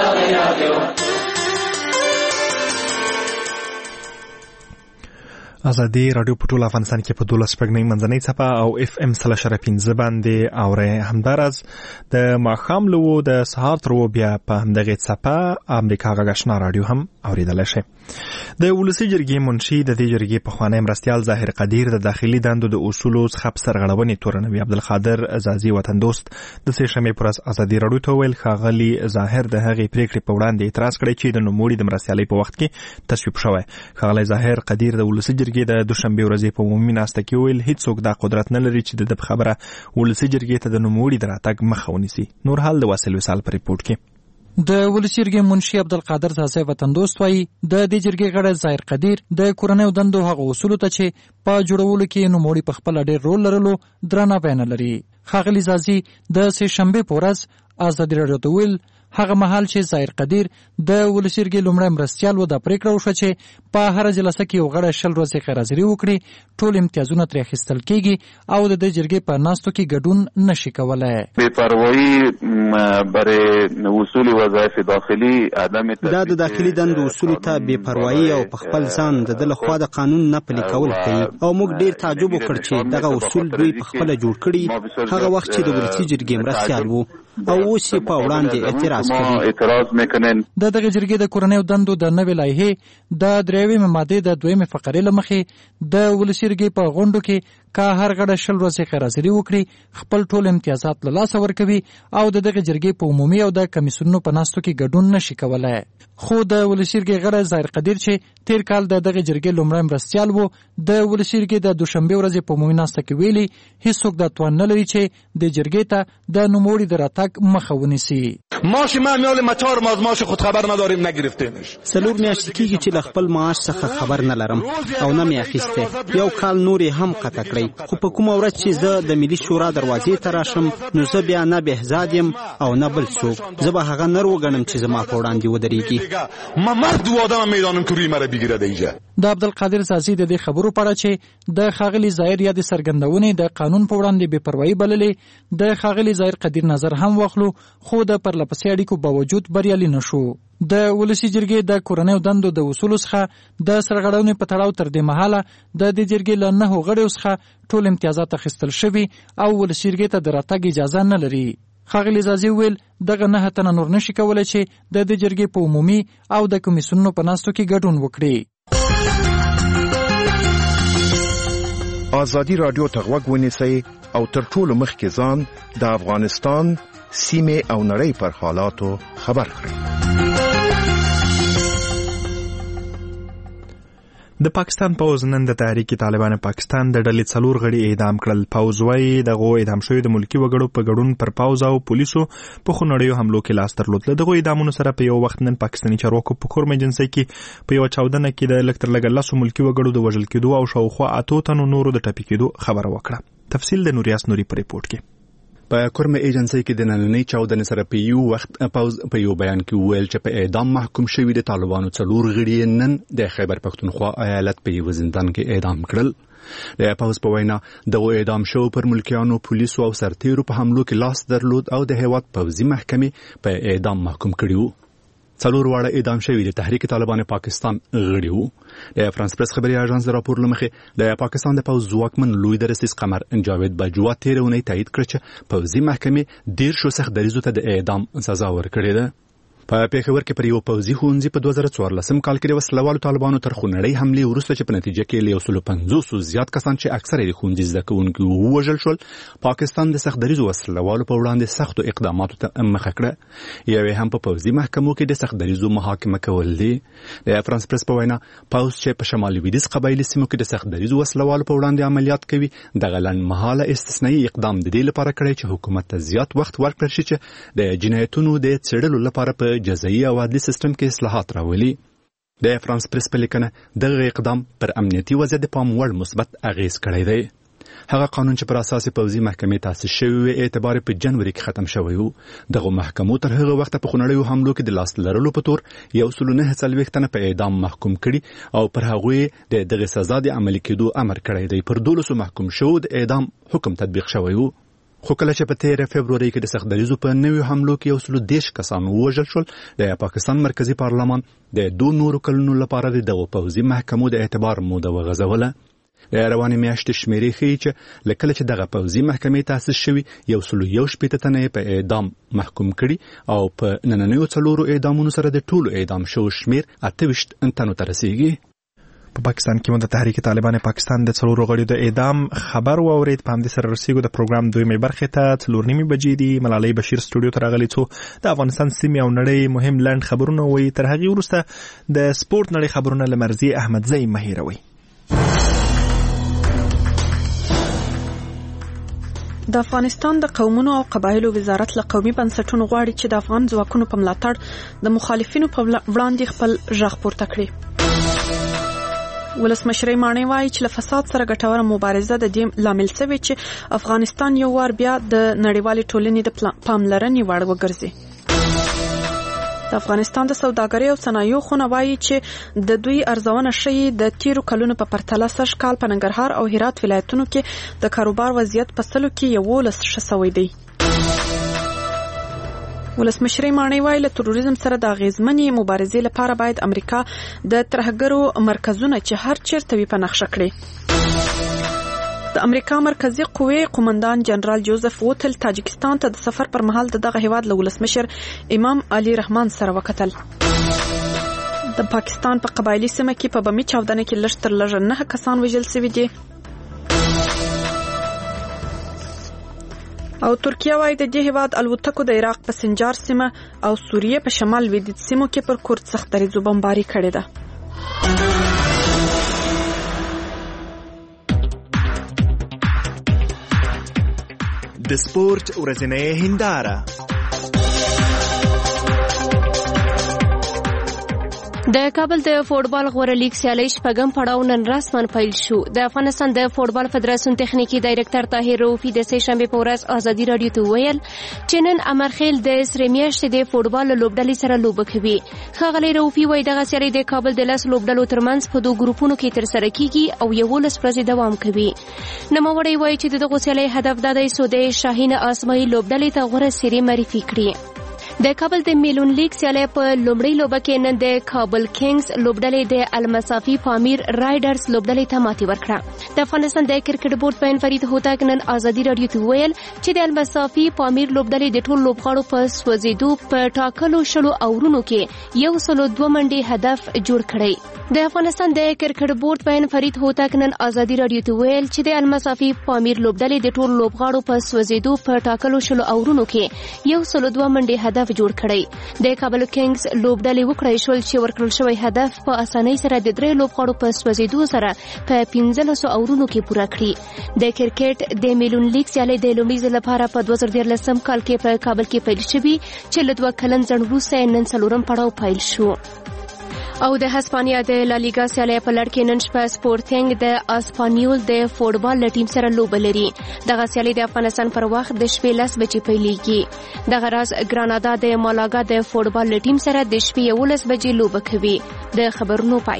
ازادي راډیو په ټول افغانستان کې په دولس شپږنۍ منځنۍ څپه او اف ام سل شره پنځه باندې اورئ. همداراز د ماښام له د سهار تر بیا په همدغه څپه امریکا غږ آشنا راډیو هم اوریدلی شئ. د ولسي جرګې منشي د دې جرګې پخوانی مرستیال ظاهر قدیر د داخلي دندو د اصولو څخه په سرغړونې تورنوي عبدالقادر زازي وطن دوست د سې شنبې پر ورځ ازادي راډیو ته ویل ښاغلي ظاهر د هغې پریکړې په وړاندې اعتراض کړی چې د نوموړي د مرستیالۍ په وخت کې تصویب شوی. ښاغلی ظاهر قدیر د ولسي جرګې د دوشنبې ورځې په عمومي ناسته کې ویل هیڅوک دا قدرت نه لري چې د خبره ولسي جرګې ته د نوموړي د راتګ مخه ونیسي. نور حال د واصل وصال په ریپورت کې. د ولسي جرګې منشي عبدالقادر زازي وطن دوست وایي د دې جرګې غړی ظاهر قدیر د کورنیو دندو هغو اصولو ته چې په جوړولو کې نوموړي په خپله ډېر رول لرلو درناوی نه لري. ښاغلي زازي د سې شنبې په ورځ ازادي راډیو ته ویل هغه مهال چې ظاهر قدیر د ولسي جرګې لومړی مرستیال و دا پریکړه وشوه چې په هره جلسه کې یو غړی شل ورځې غیر حاضري وکړي، ټول امتیازونه ترې اخیستل کیږي او د دې جرګې په ناستو کې ګډون نشي کولی. بېپروایي برای وصول وظایف داخلي عدم دا د داخلي دندو اصولو ته بېپروایي او په خپل ځان د ده لخوا د قانون نه پلي کول کوي او موږ ډېر تعجب وکړ چې دغه اصول دوی په خپله جوړ کړي هغه وخت چې د ولسي جرګې مرستیال و او اوس یې په وړاندې اعتراض اعتراض میکنن. د دغه جرګې د کورنیو دندو د نوې لایحې د درېیمې مادې د دویمې فقرې له مخې د ولسي جرګې په غونډو کې که هر غړی شل ورځې غیر حاضري وکړي خپل ټول امتیازات له لاسه ورکوي او د دغه جرګې په عمومي او د کمیسیونونو په ناستو کې ګډون نشي کولی. خو د ولسي جرګې غړی ظاهر قدیر چې تیر کال د دغه جرګې لومړی مرستیال و د ولسي جرګې د دوشنبې ورځې په عمومي ناسته کې ویلي هیڅوک دا توان نه لري چې د جرګې ته د نوموړي د راتګ مخه ونیسي. ماش معمول مطار ما از ماش خود خبر نداریم نگرفتیمش. څلور میاشتې کېږي چې له خپل معاش څخه خبر نه لرم او نه مې اخیستی. یو کال نور یې هم قطع کړی خو په کومه ورځ چې زه د ملي شورا دروازې ته راشم نو زه بیا نه بهزاد یم او نه بل څوک. زه به هغه نر وګڼم چې زما په وړاندې ودرېږي. ما مرد و آدمم میدانم که روی مرا بگیرد اینجا. د عبدالقادر زازي د دې خبرو په اړه چې د ښاغلي ظاهر یا د څرګندونې د قانون په وړاندې بېپروایي بللې د ښاغلي ظاهر قدیر نظر هم واخلو خو د پرلپسې اړیکو باوجود بریالي نه شو. د ولسي جرګې د کورنیو دندو د اصولو څخه د سرغړونې په تړاو تر دې مهاله د دې جرګې له نهو غړیو څخه ټول امتیازات اخیستل شوي او ولسي جرګې ته د راتګ اجازه نه لري. ښاغلي زازي ویل دغه نهه تنه نور نشي کولی چې د دې جرګې په عمومي او د کمیسیونونو په ناستو کې ګډون وکړي. ازادي راډیو ته غوږ ونیسئ او تر ټولو مخکې ځان د افغانستان سیمې او نړۍ پر حالاتو خبر کړئ. د پاکستان پوز نن د تحریک طالبان پاکستان د ډلې څلور غړي اعدام کړل. پوز وايي دغه اعدام شوی د ملکی وګړو په ګډون پر پوز او پولیسو په خونړیو حملو کې لاس درلود. له دغه اعدامونو سره په یو وخت نن پاکستاني چارواکو په کورم ایجنسۍ کې په یو چاودنه کې د لکتر لګ لاسو ملکی وګړو د وژل کېدو او شاوخوا اتو تنو نورو د ټپي کېدو خبره وکړه. تفصیل د نوریاس نوري په ریپورت کې. په کورم ایجنسۍ کې د نننۍ چاودنې سره په یو وخت پوز په یو بیان کې ویل چې په اعدام محکوم شوي د طالبانو څلور غړي نن د خیبر پختونخوا ایالت په یو زندان کې اعدام کړل. د پوز په وینا دغه اعدام شو پر ملکیانو پولیسو او سرتیرو په حملو کې لاس درلود او د هیواد پوځي محکمې په اعدام محکوم کړي وو. څلور واړه اعدام شوي د تحریک طالبان پاکستان غړي وو. د فرانس پریس خبري اژانس د راپور لمخې د پاکستان د پوز ځواکمن لوی درسیس قمر جاوید بجوا تیره اونۍ تایید کړ چې پوځي محکمې ډیر شو سخت دریزو ته د اعدام سزا ورکړې ده. په پیښور کې پر یو پوځي ښوونځي په دوه زره څوارلسم کال کې د وسلوالو طالبانو تر خونړۍ حملې وروسته چې په نتیجه کې له یو سل پنځوسو زیات کسان چې اکثره یې د ښوونځي زده کوونکي ووژل شول پاکستان د سخت دریزو وسلوالو په وړاندې سختو اقداماتو ته مخه کړه. یوې هم په پوځي محکمو کې د سخت دریزو محاکمه کول دي. د فرانس پریس په وینا پوځ چې په شمالي لویدیځ قبایلي سیمو کې د سخت دریزو وسلوالو په وړاندې عملیات کوي دغه لنډمهاله استثنایي اقدام د دې لپاره کړی چې حکومت ته زیات وخت ورکړل شي چې د جنایتونو د څېړلو لپاره په جزایي او عدلي سیستم کې اصلاحات راولي. د فرانس پریس په لیکنه دغه اقدام پر امنیتي وضعیت د پام وړ مثبت اغیز کړی دی. هغه قانون چې پر اساس پوځي محکمې تاسیس شوی و اعتبار په جنوري کې ختم شوی و. دغه محکمو تر هغه وخت په خونړیو حملو کې د لاس لرلو په تور یو سل نه څلوېښت تنه په اعدام محکوم کړي او پر هغه د دغه سزا د عملي کېدو امر کړی دی. پر دولسو محکوم شو د اعدام حکم تطبیق شوی و. خو کله چې په تیر فبروري کې د سختدریزو په نویو حملو کې یو سل دیش کسان ووژل شول، د پاکستان مرکزی پارلمان د دوه نورو کلونو لپاره د دغه پوځي محکمو د اعتبار موده وغځوله. د روانې میاشتې شمیرې ښیي چې له کله چې دغه پوځي محکمې تاسیس شوي یو سل یو شپېته تنه په اعدام محکوم کړي او په نننیو څلورو اعدامونو سره د ټولو اعدام شوو شمیر اته ویشت تنو ته رسیږي. په پاکستان کې مو د تحریک طالبان پاکستان د څلورو غړو د اعدام خبر واورید. په همدې سره رسیدو د پروګرام دویمې برخې ته څلور نیمې بجې دي. ملالۍ بشیر سټوډیو ته راغلي څو د افغانستان سیمې او نړۍ مهم لنډ خبرونه وایي. تر هغې وروسته د سپورت نړۍ خبرونه له مرضي احمدزی مهیروي. د افغانستان د قومونو او قبایلو وزارت له قومي بنسټونو غواړي چې د افغان ځواکونو په ملاتړ د مخالفینو په وړاندې خپل غږ پورته کړي. ولسمشر ماڼۍ وایي چې له فساد سره ګټوره مبارزه د دې لامل شوی چې افغانستان یو وار بیا د نړیوالې ټولنې د پاملرنې وړ وګرځي. د افغانستان د سوداګرۍ او صنایعو خونه وایي چې د دوی ارزونه شوی د تیرو کلونو په پرتله سږ کال په ننګرهار او هرات ولایتونو کې د کاروبار وضعیت په سلو کې یوولس ښه سوی دی. ولسمشر ماڼۍ وایي له تروریزم سره د اغیزمنې مبارزې لپاره باید امریکا د ترهګرو مرکزونه چې هر چیرته وي په نښه کړي. د امریکا مرکزی قوې قومندان جنرال جوزف ووتل تاجکستان ته د سفر پر مهال دغه هیواد له ولسمشر امام علي رحمان سره وکتل. د پاکستان په قبایلی سیمه کې په بمي چاودنه کې لږ تر لږه نه کسان وژل شوي دي. او ترکیه وايي د دې هیواد الوتکو د عراق په سنجار سیمه او سوریه په شمال لویدیځ سیمو کې پر کورد سخت دریزو بمباري کړې ده. د سپورت ورځنۍ هنداره. د کابل د فوټبال غوره لیګ سیالۍ شپږم پړاو نن رسماً پیل شو. د افغانستان د فوټبال فدراسیون تخنیکی ډایرکټر طاهر رؤفي د سه شنبه په ورځ ازادي رادیو ته ویل چې نن امرخیل د سره میاشتې د فوټبال لوبډلې سره لوبه کوي. ښاغلی رؤفي وایي دغه سیالۍ د کابل د لس لوبډلو ترمنځ په دوه ګروپونو کې ترسره کیږي او یولس ورځې دوام کوي. نوموړی وایي چې د دغه سیالۍ هدف دا دی چې د شاهین اسماعیل لوبډلې ته غوره سری معرفي کړي. د کابل د میلون لیگ سیالۍ په لومړۍ لوبه کې نن د کابل کینګز لوبډلې د المصافي پامیر رایډرز لوبډلې ته ماتې ورکړه. د افغانستان د کرکټ بورډ پاین فرید هوتک نن ازادي رادیو ته ویل چې د المصافي پامیر لوبډلې د ټول لوبغاړو په سوځېدو په ټاکلو شلو اورونو کې یو سلو دوه منډې هدف جوړ کړی. د افغانستان د کرکټ بورډ پاین فرید هوتک نن ازادي رادیو ته ویل چې د المصافي پامیر لوبډلې د ټول لوبغاړو په سوځېدو په ټاکلو شلو اورونو کې یو سلو دوه منډې هدف جوړ کړی. د کابل کینګز لوبډلې وکړای شول چې ورکړل شوی هدف په اسانۍ سره د درې لوبغاړو په سوځېدو سره په پنځلسو اورونو کې پوره کړي. د کرکټ د میلون لیګ سیالۍ د لومړي ځل لپاره په دوه زره دیارلسم کال کې په کابل کې پیل شوي چې له دوه کلن ځنډ وروسته نن څلورم پړاو پیل شو. او د هسپانیا د لالیګا سیالۍ په لړ کې نن شپه سپورټینګ د اسپانیول د فوټبال له ټیم سره لوبه لري. دغه سیالۍ د افغانستان پر وخت د شپې لس بجې پیلېږي. دغه راز ګرانادا د مالاګا د فوټبال له ټیم سره د شپې یولس بجې لوبه کوي. د خبرونو پای.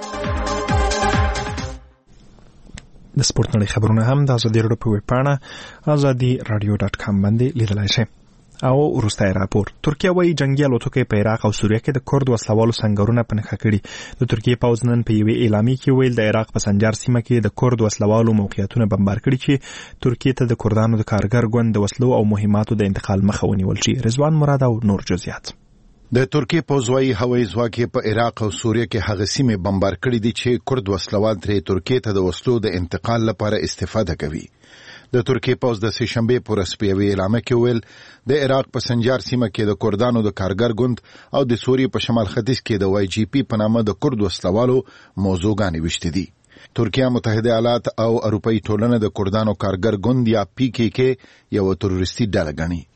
د سپورت نړۍ خبرونه هم د ازادي راډیو په ویب پاڼه ازادي رادیو ډاټ کام باندې لیدلای شئ. او وروستی راپور. ترکیه وايي جنگي الوتکې په عراق او سوریه کې د کورد وسلوالو سنگرونه په نښه کړي. د ترکیه پوځ نن په یوې اعلامیه کې ویل د عراق په سنجار سیمه کې د کورد وسلوالو موقعیتونه بمبار کړي چې ترکیه ته د کردانو د کارګر ګوند د وسلو او مهماتو د انتقال مخه ونیول شي. رضوان مراد او نور جزئیات. د ترکیه پوځ وايي هوایي ځواک په عراق او سوریه کې هغه سیمې بمبار کړي دي چې کورد وسلوال ترې ترکیه ته د وسلو د انتقال لپاره استفاده کوي. د ترکیه پوځ د سه شنبه په ورځ په یوې اعلامیه کې ویل د عراق په سنجار سیمه کې د کردانو د کارګر ګوند او د سوریې په شمال ختیځ کې د واي جی پی په نامه د کورد وسلوالو موضوعګانې وشته دي. ترکیه متحده ایالات او اروپאי ټولنه د کردانو کارګر ګوند یا پی کی کی یو تروریستي ډله ګڼي.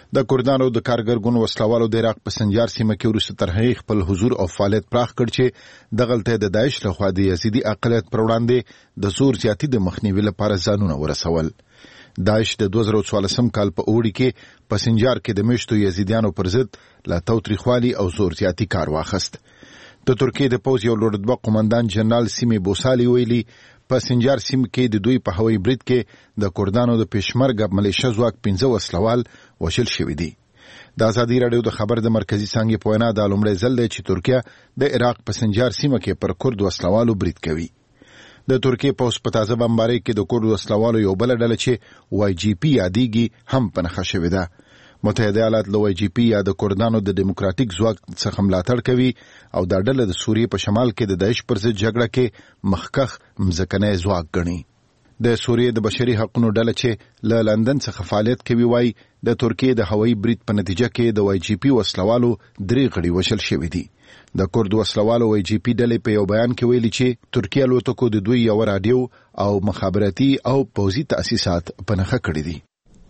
د کردانو د کارګرګون وسلوالو د عراق په سنجار سیمه کې وروسته تر هغې خپل حضور او فعالیت پراخ کړ چې دغلته د داعش لخوا د یزیدي اقلیت پر وړاندې د زور زیاتي د مخنیوي لپاره ځانونه ورسول. داعش د دوه زره څوارلسم کال په اوړي کې په سنجار کې د میشتو یزیدیانو پر ضد له تاوتریخوالي او زور زیاتي کار واخیست. د ترکیې د پوځ یو لوړرتبه قومندان جنرال سیمې بوسالي ویلي په سنجار سیمه کې د دوی په هوایي برید کې د کردانو د پېشمرګه ملیشه ځواک پنځه وسلوال وژل شوي دي. د ازادي راډیو د خبر د مرکزي څانګې په وینا دا لومړی ځل دی چې ترکیه د عراق په سنجار سیمه کې پر کرد وسلوالو برید کوي. د ترکیې پوځ په تازه بمبارۍ کې د کرد وسلوالو یو بله ډله چې وای جی پي یادېږي هم په نښه شوې ده. متحده ایالات له وای جی پي یا د کردانو د ډیموکراتیک ځواک څخه ملاتړ کوي او دا ډله د سوریې په شمال کې د داعش پر ضد جګړه کې مخکښ مځکنی ځواک ګڼي. د سوریې د بشري حقوقو ډله چې له لندن څخه فعالیت کوي وایي د ترکیې د هوایي برید په نتیجه کې د وای جی پي وسلوالو درې غړي وژل شوي دي. د کرد وسلوالو وای جی پي ډلې په یو بیان کې ویلي چې ترکیه الوتکو د دوی یو رادیو او مخابراتي او پوځي تاسیسات په نښه کړي دي.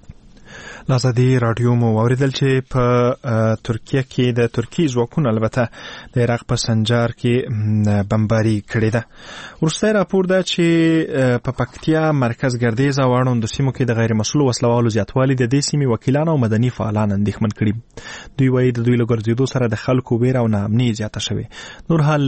لازادي رادیو مو اوریدل چې په ترکیه کې د ترکی ځواکونو البته د عراق په سنجار کې بمباري کړې ده. وروستی راپور ده چې په پکتیا مرکز ګردیز او اړوندو سیمو کې د غیر مسؤلو وسلوالو زیاتوالی د دې سیمې وکیلان او مدني فعالان اندېښمن کړي. دوی وایي د دوی له ګرځېدو سره د خلکو ویره او ناامني زیاته شوې. نور حال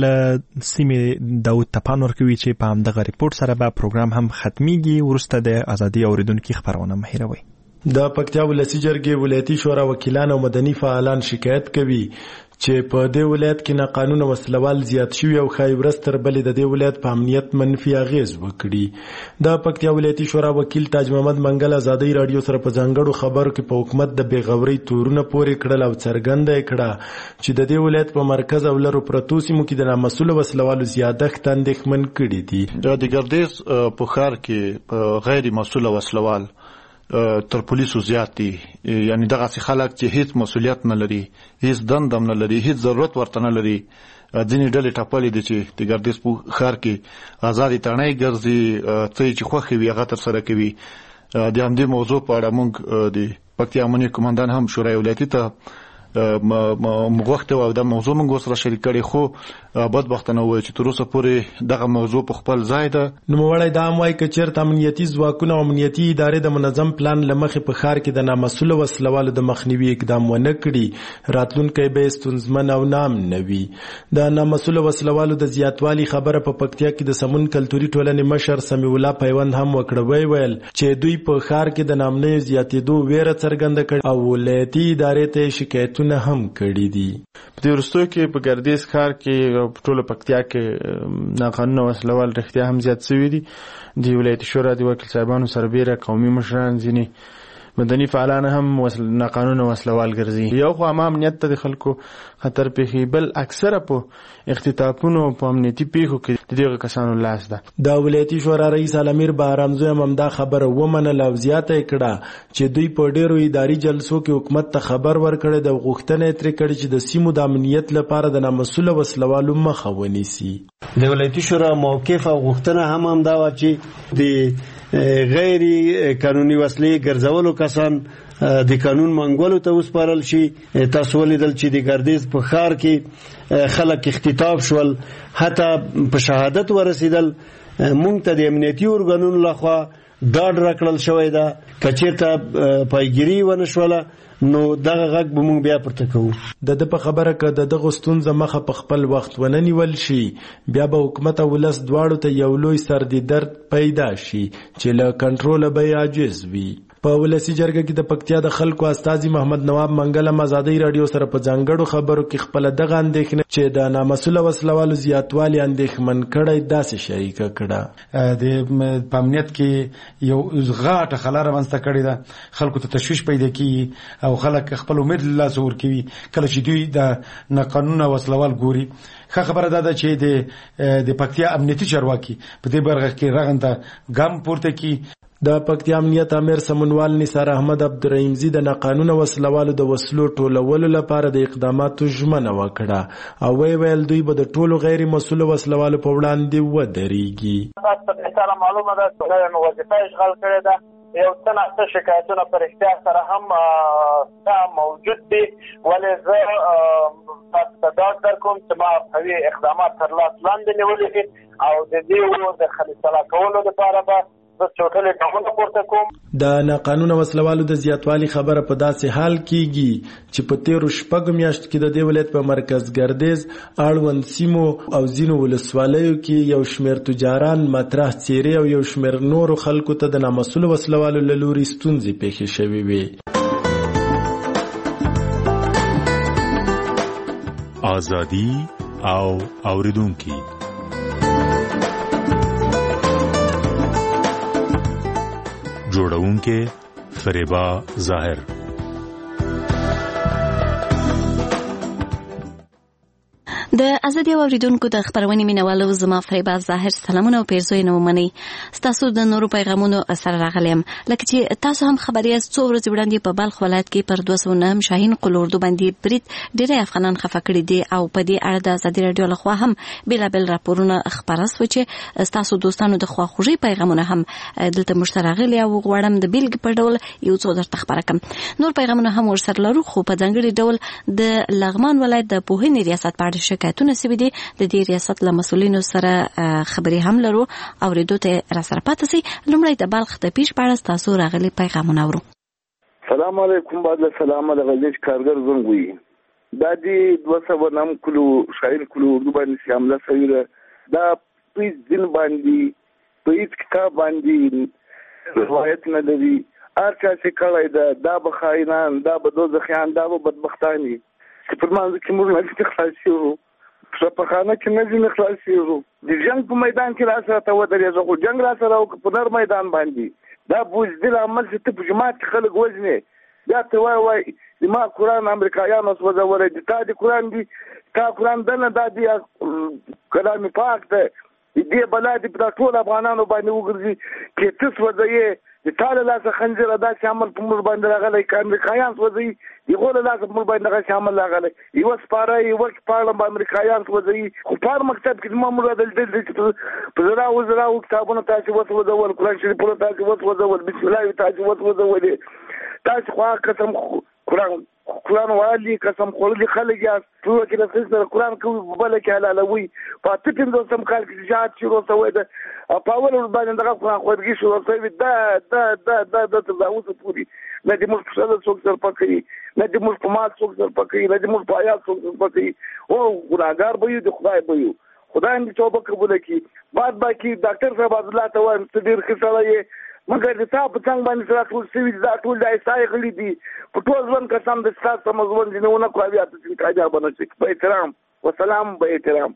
سیمې داود تپان ورکوي چې په همدغه ریپورټ سره به پروګرام هم ختمیږي. وروسته د ازادي اوریدونکو خبرونه مه هېروئ. د پکتیا ولسی جرګې ولایتي شورا وکیلان او مدني فعالان شکایت کوي چې په دې ولایت کې ناقانونه وسلوال زیات شوي او ښایي ورځ تر بلې د دې ولایت په امنیت منفي اغېز وکړي. د پکتیا ولایتي شورا وکیل تاج محمد منګل ازادي راډیو سره په ځانګړو خبرو کې په حکومت د بېغورۍ تورونه پورې کړل او څرګنده یې کړه چې د دې ولایت په مرکز او لرو پرتو سیمو کې د نامسؤلو وسلوالو زیادښت اندېښمن کړي دي. د ګردیز په ښار کې په غیر مسؤله وسلوال تر پولیسو زیات دي. یعنی دغه خلک چې هیڅ مسؤلیت نه لري، هیڅ دنده نه لري، هیڅ ضرورت ورته نه لري. ځینې ډلې ټاپلې دي چې د ګردیز په ښار کې ازادي تڼۍ ګرځي، څه چې خوښې وي هغه ترسره کوي. د همدې موضوع په اړه موږ د پکتیا امنیت قومندان هم شورای ولایتي ته مغوښته او د موضوع موږ سره شریک کړي، خو بدبختانه وایي چې تر اوسه پورې دغه موضوع په خپل ځای ده. نوموړی دا هم وایي که چېرته امنیتي ځواکونه او امنیتي ادارې د منظم پلان له مخې په ښار کې د نامسؤلو وسلوالو د مخنیوي اقدام ونه کړي، راتلونکی به یې ستونزمن او ناامنه وي. د نامسؤلو وسلوالو د زیاتوالي خبره په پکتیا کې د سمون کلتوري ټولنې مشر سمیع الله پیوند هم وکړه. ویې ویل چې دوی په ښار کې د ناامنیو زیاتېدو ویره څرګنده کړې او ولایتي ادارې ته شکایتونه هم کړي دي. په دې وروستیو کې په ګردیز ښار کې او په ټوله پکتیا کې ناقانونه وسلوال رښتیا هم زیات شوي دي. د ولایتي شورا د وکیل صاحبانو سربیره قومي مشران، ځینې مدني فعالان هم وسل ناقانونه وسلوال ګرځي. یو خو عام امنیت ته د خلکو خطر پیښي، بل اکثره په اختطافونو په امنیتي پیښو کې د دغه کسانو لاس ده. د ولایتي شورا رئیس علامیر بهرامزوی هم همدا خبره ومنله او زیاته یې کړه چې دوی په ډېرو اداري جلسو کې حکومت ته خبر ورکړی د غوښتنه یې ترې کړې چې د سیمو د امنیت لپاره د نامسؤله وسلوالو مخه ونیسي. د ولایتي شورا موقف او غوښتنه هم همدا وه چې د غیر قانوني وسلې ګرځولو کسان د قانون منګولو ته وسپارل شي. تاسو ولیدل چې د ګردیز په ښار کې خلک اختطاف شول، حتی په شهادت ورسېدل. مونږ ته د امنیتي ارګانونو لخوا ډاډ راکړل شوی ده که چېرته پایګیري ونه شوله نو دغه غږ به مونږ بیا پورته کوو. د ده په خبره که د دغو ستونزه مخه په خپل وخت ونه نیول شي، بیا به حکومت او ولس دواړو ته یو لوی سر د درد پیدا شي چې له کنټروله به یې عاجز وي. په ولسی جرګه کې د پکتیا د خلکو استازي محمد نواب منګل هم ازادي راډیو سره په ځانګړو خبرو کې خپل دغه اندېښنه چې د نامسؤله وسلوالو زیاتوالي اندېښمن کړی داسې شریکه کړه. د امنیت کې یو غاټه خلا رامنځته کړې ده، خلکو ته تشویش پیدا کیږي او خلک خپل امید له لاسه ورکوي کله چې دوی د ناقانونه وسلوال ګوري. ښه خبره ده چې د د پکتیا امنیتي چارواکي په دې برخه کې رغنده ګام پورته کړي. د پکتیا امنیت امیر سمونوال نثار احمد عبدالرحیمزی د ناقانونه وسلوالو د وسلو ټولولو لپاره د اقداماتو ژمنه وکړه او وی ویل دوی به د ټولو غیر مسؤلو وسلوالو په وړاندې ودرېږي. تاسو ته معلومه ده چې موږ وظیفه اشغال کړې ده یو څه ناڅه شکایتونه پر اختیار سره هم دا موجود دي، ولې زه تاسو ته ډاډ درکوم چې ما قوي اقدامات تر لاس لاندې نیولي دي او د دې د خلیصلا کولو لپاره به د چوټلې ډغونه پورته کوم. د ناقانونه وسلوالو د زیاتوالي خبره په داسې حال کېږي چې په تیرو شپږو میاشتو کې د دې ولایت په مرکز ګردیز، اړوند سیمو او ځینو ولسوالیو کې یو شمېر تجاران، مطرح څېرې او یو شمېر نورو خلکو ته د نامسؤلو وسلوالو له لوري ستونزې پېښې شوې وې. ازادي او اوریدونکي جوړونکې فریبا ظاهر. د ازادي اوریدونکو د خبرونې مینوالو زما فریبا ظاهر سلامونه او پیرزوینه ومني. تاسو د نورو پیغامونو سره راغلم. لکه چې تاسو هم خبري از څو ورځې وړاندې په بلخ ولایت کې پر دوه سوه نهم شاهین قلوردو باندې برید ډېری افغانان خفه کړي دي او په دې اړه د ازادي راډیو لخوا هم بېلابېل راپورونه خپاره سوي چې تاسو دوستانو د خواخوږۍ پیغامونه هم دلته موږ ته راغلي او غواړم د بیلګې په ډول یو څو درته خپاره کړم. نور پیغامونه هم ورسره لرو، خو په ځانګړي ډول د لغمان ولایت د پوهنې ریاست په اړه شکایتونه سوي دي. د دې ریاست له مسؤلینو سره خبرې هم لرو، اورېدو ته را سره پاتې سئ. لومړی د بلخ د پیش په اړه تاسو راغلي پیغامونه اورو. سلام علیکم. بعد السلام د غلیش کارګر زنګوي دا دی دوه سوه نهم کلو شاهین کلو اردو باندې حمله شوې ده. دا په دین باندې په هیڅ کتاب باندې روایت نه لري. هر چا چې کړی ده دا به خاینان، دا به دوزخیان، دا به بدبختان وي چې پر مانځ کې موږ نه خلاص شو، په خانه کې نه ځینې خلاص شو. د جنګ په میدان کې را سره ته ودرېږه، خو جنګ را سره وکړه په نر میدان باندې. دا بوزدل عمل چې ته په جماعت کې خلک وژنې، بیا ته وایه وایي ما قرآن امریکایانو سوځولی دی، تا د قرآن دی، تا قرآن دنه دا دی کلام پاک دی، دې بلا دې په دا ټول افغانانو باندې وګرځي چې ته سوځوې. د تا له لاسه خنجره داسې عمل په موږ باندې راغلی که امریکایان سوځوي، د هغو له لاسه په موږ باندې دغسې عمل راغلی. یوه سپاره یوه پاړه به امریکایان سوځوي، خو په هر مکتب کې زما موږ دلدل دی چې په زراو زراو کتابونه تاسې وسوځول، قرآن شریفونه تاسې وسوځول، بسم الله تاسې وسوځولې، تاسې خو هغه قسم قرآن قرآن والی قسم خوړلي خلک یاست، ټول کې د ښځې سره قرآن کوي، په بله کې حلالوي. په اته پنځوسم کال کې جهاد شروع شوی ده او په اول ورځ باندې دغه قرآن خوږي شروع شوي. دا دا دا دا دا تر اوسه پورې نه دې موږ په ښځه څوک سرپه کوي، نه دې موږ په مال څوک سرپه کوي، نه دې موږ په حیات څوک سرپه کوي. او ګناهګار به یو د خدای به یو، خدای دې توبه قبوله کړي. بعد باقي ډاکټر صاحب عبدالله ته وایم ته ډېر ښه سړی یې، مګر د تا په څنګ باندې سره ټول شوي دا ټول د عیسی غلي دي په ټول ژوند قسم د ستا سمه ژوند دې نه ونه کړو بیا ته چې کامیابه نه شي. په احترام وسلام. په احترام.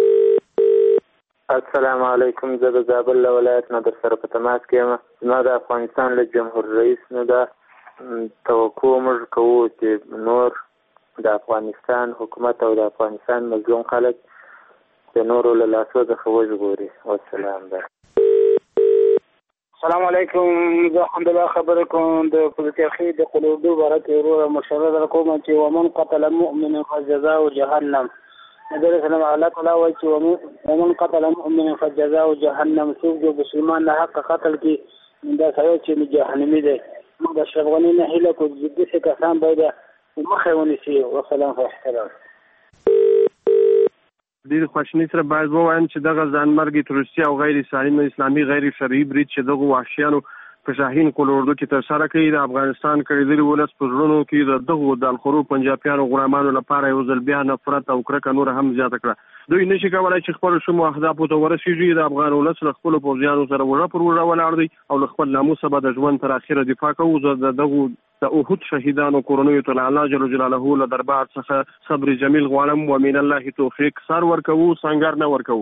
السلام علیکم. زه د زابل له ولایت نه در سره په تماس کې یم. زما د افغانستان له جمهور رئیس نه ده توقع موږ کوو چې نور د افغانستان حکومت او د افغانستان مظلوم خلک د نورو له لاسو څخه وژغوري. والسلام. ده السلام علیکم. زه الحمدلله خبرې کوم د فلسطین د قلوبو باره کې ورو مشوره در کوم چې ومن قتل مؤمنا فجزاؤه جهنم. نبی رسول الله الله تعالی وایي چې ومن قتل مؤمنا فجزاؤه جهنم. څوک چې مسلمان نه حق قتل کی دا سړی چې جهنمی دی. موږ د افغاني نه هیله کوو چې دې کسان باید مخه ونیسي. والسلام په احترام. ډېر خواشینۍ سره باید ووایم چې دغه ځانمرګي تروریستي او غیر اسلامي غیر شرعي برید چې دغو وحشیانو په شاهین قلوردو کې ترسره کوي د افغانستان کړېدلي ولس په زړونو کې د دغو دالخورو پنجابیانو غلامانو لپاره یو ځل بیا نفرت او کرکه نور هم زیاته کړه. دوی نشي کولای چې خپلو شومو اهدافو ته ورسېږي. د افغان ولس له خپلو پوځیانو سره وژه پر وژه ولاړ دی او له خپل ناموسه به د ژوند تر اخره دفاع کوو. زه د دغو د احد شهیدانو کورنیو ته له الله جل جلاله له دربار څخه صبر جمیل غواړم و من الله توفیق. سر ورکوو سنګر نه ورکوو.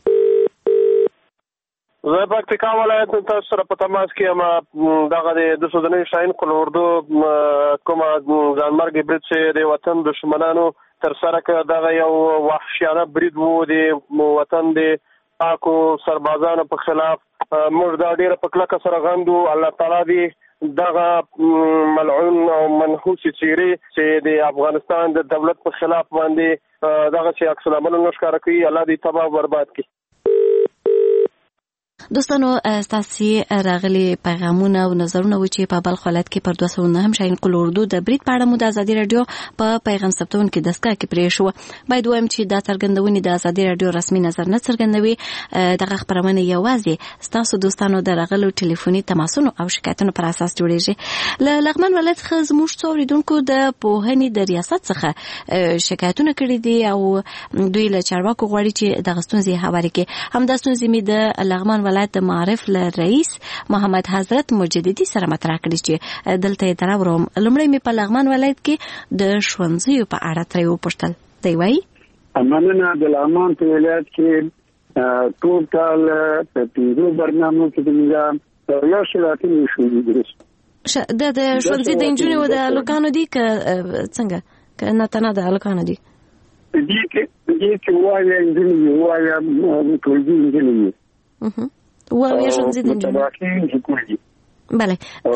زه پکتیکا ولایت تاسو سره په تماس کې یم. دغه د دوه سوه نهم شاهین قلوردو کومه ځانمرګي برید چې د وطن دشمنانو ترسره کړ، دغه یو وحشیانه برید و د وطن د پاکو سربازانو په خلاف. موږ دا ډېره په کلکه سره غندو. الله تعالی دې دغه ملعون او منحوس څیرې چې د افغانستان د دولت په خلاف باندې دغه چې عکس العملونه ښکاره کوي، الله دې تباه برباد کړي. دوستانو ستاسو راغلي پیغامونه او نظرونه و چې په بلخ ولایت کې پر دوه سوه نهم شاهین قل اردو د برید په اړه مو د ازادي رادیو په پیغام ثبتون کې دستګاه کې پرې شو. باید وایم چې دا څرګندونې د ازادي رادیو رسمي نظر نه څرګندوي. دغه خبرونه یوازې ستاسو دوستانو د راغلو ټلیفوني تماسونو او شکایتونو پر اساس جوړیږي. له لغمان ولایت څخه زموږ څو اوریدونکو د پوهنې د ریاست څخه شکایتونه کړي دي او دوی له چارواکو غواړي چې دغه ستونزې هواري کړي. همدا ستونزې مې د لغمان ولایت د معارف له رئیس محمد حضرت مجددي سره مطرح کړی چې دلته یې دراوړم. لومړی مې په لغمان ولایت کې د ښوونځیو په اړه ترې وپوښتل. دی وایي مننه. د لغمان په ولایت کې ټوټال په پنځو برنامو کې د نظام یو شراطي ښوونځي درس د د ښوونځي د انجونو د هلکانو دي که څنګه که نه تنه د هلکانو دي دې کې دې کې وایي انجونې وایي ټولګي انجونې واوی ښوونځي د انجونو بله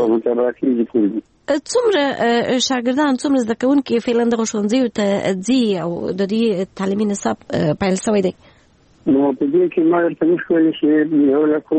څومره شاګردان څومره زده کوونکي فعلا دغه ښوونځیو ته ځي او د دې تعلیمي نصاب پیل شوی دی؟ نو په دې کې ما ورته وښویل چې یو لکو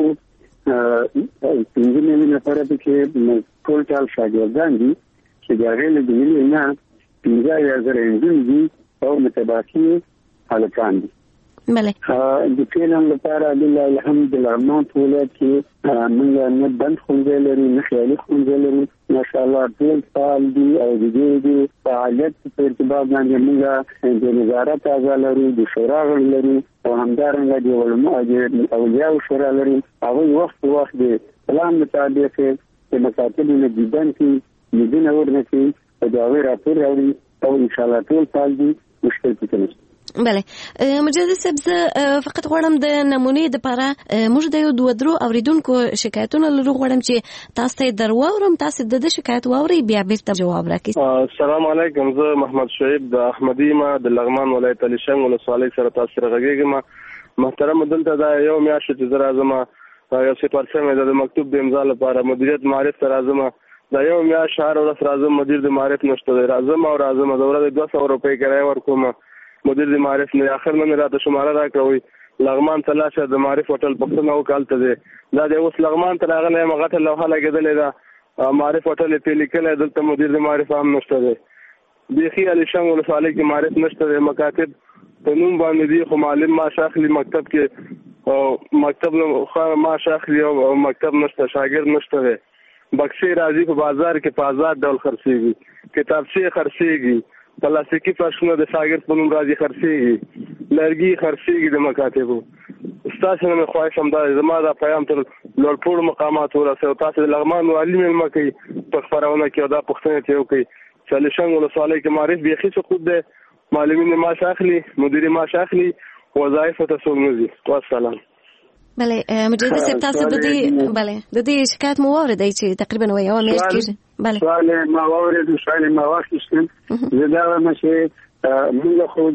پنځه نوي نفره پکې ټول ټال شاګردان دي چې د هغې له جملې نه پنځه اویا زره نجونې دي او متباقي هلکان دي. بله د فعلم لپاره لله الحمد د لغمان په ولایت کې موږ نه بند ښوونځی لرو نه خیالي ښوونځی لرو. ماشاءالله ټول فعال دي او د دې د فعالیت په ارتباط باندې موږ د نظارت اعضا لرو، د شورا غړي لرو او همدارنګه د علماء د اولیاء شورا لرو. هغوی وخت په وخت د پلان مطابق د مکاتبو نه دیدن کې لیدنه ورنه کوي او د هغوی راپور راوړي او انشاءالله ټول فعال دي، مشکل پکې نشته. بله مجدد صاحب زه فقط غواړم د نمونې دپاره موږ د یو دوه درو اوریدونکو شکایتونه لرو. غواړم چې تاسو ته یې در واورم، تاسو د ده شکایت واورئ بیا بیرته جواب راکړئ. السلام علیکم. زه محمد شعیب د احمدي ما د لغمان ولایت علي شنګ ولسوالۍ سره تاسو سره غږیږم. محترم دلته دا یو میاشت چې زه راځم یو سپار سمې د مکتوب د امضا لپاره مدیریت معارف ته راځم. دا یو میاشت هر ورځ راځم، مدیر د معارف نشته دی. راځم او راځم د ورځې دوه سوه روپۍ کرایه ورکوم. مدیر د معارف نه اخر نه راته شماره راکوي. لغمان ته لاشه د معارف هوټل پښتنه وکالته دی. دا د اوس لغمان ته راغلی یم، غټه لوحه لګېدلې ده معارف هوټل یې پې لیکلی، دلته مدیر د معارف هم نشته دی. بیخي علي شنګ ولسوالۍ کې معارف نشته دی. مکاتب په نوم باندې دي خو معلم معاش اخلي، مکتب کې او مکتب نه معاش اخلي او مکتب نشته، شاګرد نشته دی. بکسې راځي په بازار کې په آزاد ډول خرڅېږي، کتابچې خرڅېږي، پلاستیکي فرشونه د شاګرد په نوم راځي خرڅېږي، لرګي خرڅېږي د مکاتبو. ستاسو نه مې خواهش همدا دی زما دا پیغام تر لوړپوړو مقاماتو ورسوي او تاسو د لغمان والي مېلمه کوي په خپرونه کې او دا پوښتنې ترې وکړئ چې علي شنګ ولسوالۍ کې معارف بیخي سقوط دی، معلمین معاش اخلي، مدیر معاش اخلي، وظایفو ته څوک نه ځي. والسلام. بله مجدد صاحب تاسو د دې بله د دې شکایت مو واورېدی چې تقریبا یوه میاشت کېږي؟ بله سوال یې ما واورېد، سوال یې ما واخیستل. زه دا وایم چې موږ خو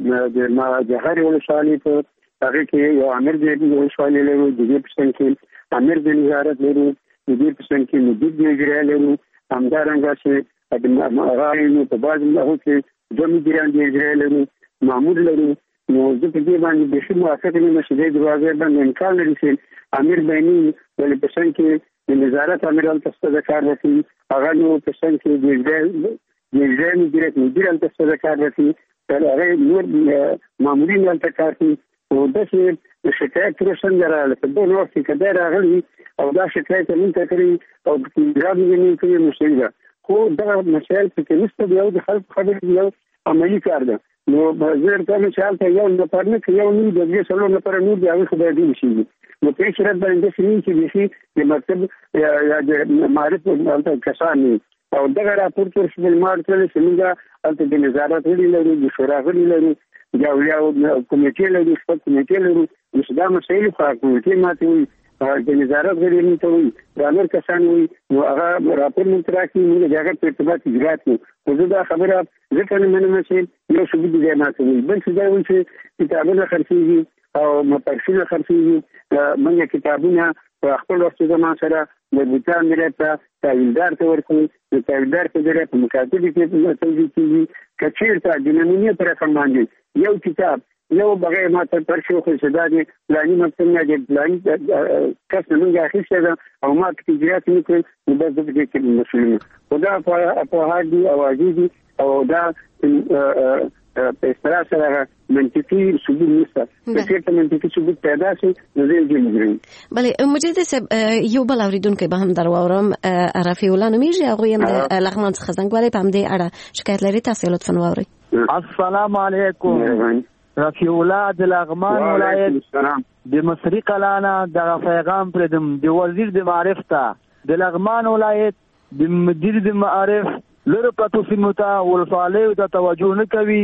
د هرې ولسوالۍ په هغې کې یو امیر د ولسوالۍ لرو، د دې په څنګ کې امیر د نظارت لرو، د دې په څنګ کې مدیر د اجرا لرو، همدارنګه چې هغه په بعض هغو کې دوه مدیران د اجرا لرو، مامور لرو. نو زه په دې باندې بیخي موافق یم چې دې دروازې باندې امکان لري چې امیر بیني ولې په څنګ کې د نظارت امیر هلته سته کار وکړي، هغه نو په څنګ کې د اجرا د اجرا مدیریت مدیر هلته سته کار وکړي، هغه نور مامورین هلته کار کوي. او داسې شکایت تر څنګه راغلی په دې وخت کې که دی راغلی او دا شکایت یې مونږ ته کړی او اجرا یې نه کوي نو صحیح ده، خو دغه مسایل پکې نشته دی او د خلکو خبرې یو عملي کار ده. نو زه ورته وایم چې هلته یو نفر نه که یو نیم د دوې څلور نفره نور دي هغوی خو باید وشېږي. نو په هېڅ صورت باندې داسې نه وي چې بیخي د مکتب یا د معارف هلته کسان وي. او دغه راپور تر شپږ ما ورکړی چې موږ هلته د نظارت غړي لرو، د شورا غړي لرو، د اولیاو کمیټې لرو، شپږ کمیټې لرو. نو دا مسایل خو کمیټې ماته وایي، د نظارت غړي موږ ته وایي، دا نور کسان وایي. نو هغه راپور موږ ته راکړي، موږ د هغه په ارتباط اجرات کوو. خو زه دا خبره ځکه نه منم چې یو ثبوت دی ماته وایي، بل څه دا وایي چې کتابونه خرڅېږي او مفرشونه خرڅېږي. موږ کتابونه په خپل وخت زمان سره د بوتان ملت ته تحویلدار ته ورکوي، د تحویلدار په ذریعه په مکاتبو کې توزیع کېږي. که چېرته د نمونې په رقم باندې یو کتاب یو بغیر ما ته پر شو خو صدا دي پلاني مکتب نه دي پلاني کس نه موږ اخیسته ده او ما تجارت نه کوي نو بس د دې کې مسؤلین خدا په هادي اوازي دي او دا په اصطلاح سره منطقي ثبوت نشته چې ته منطقي ثبوت پیدا شي نو زه یې مجرم بله مجید صاحب یو بل اوریدونکو به هم درواورم رفیع الله نومیږي هغه هم د لغمان څخه زنګ ولی په همدې اړه شکایت لري تاسو لطفا واورئ السلام علیکم رفیع الله د لغمان ولایت د مصری قلانه د پیغام پردم د وزیر د معرفت ته د لغمان ولایت د مدیر د معرف لره پتو سیموتا ولفاله د توجه نه کوي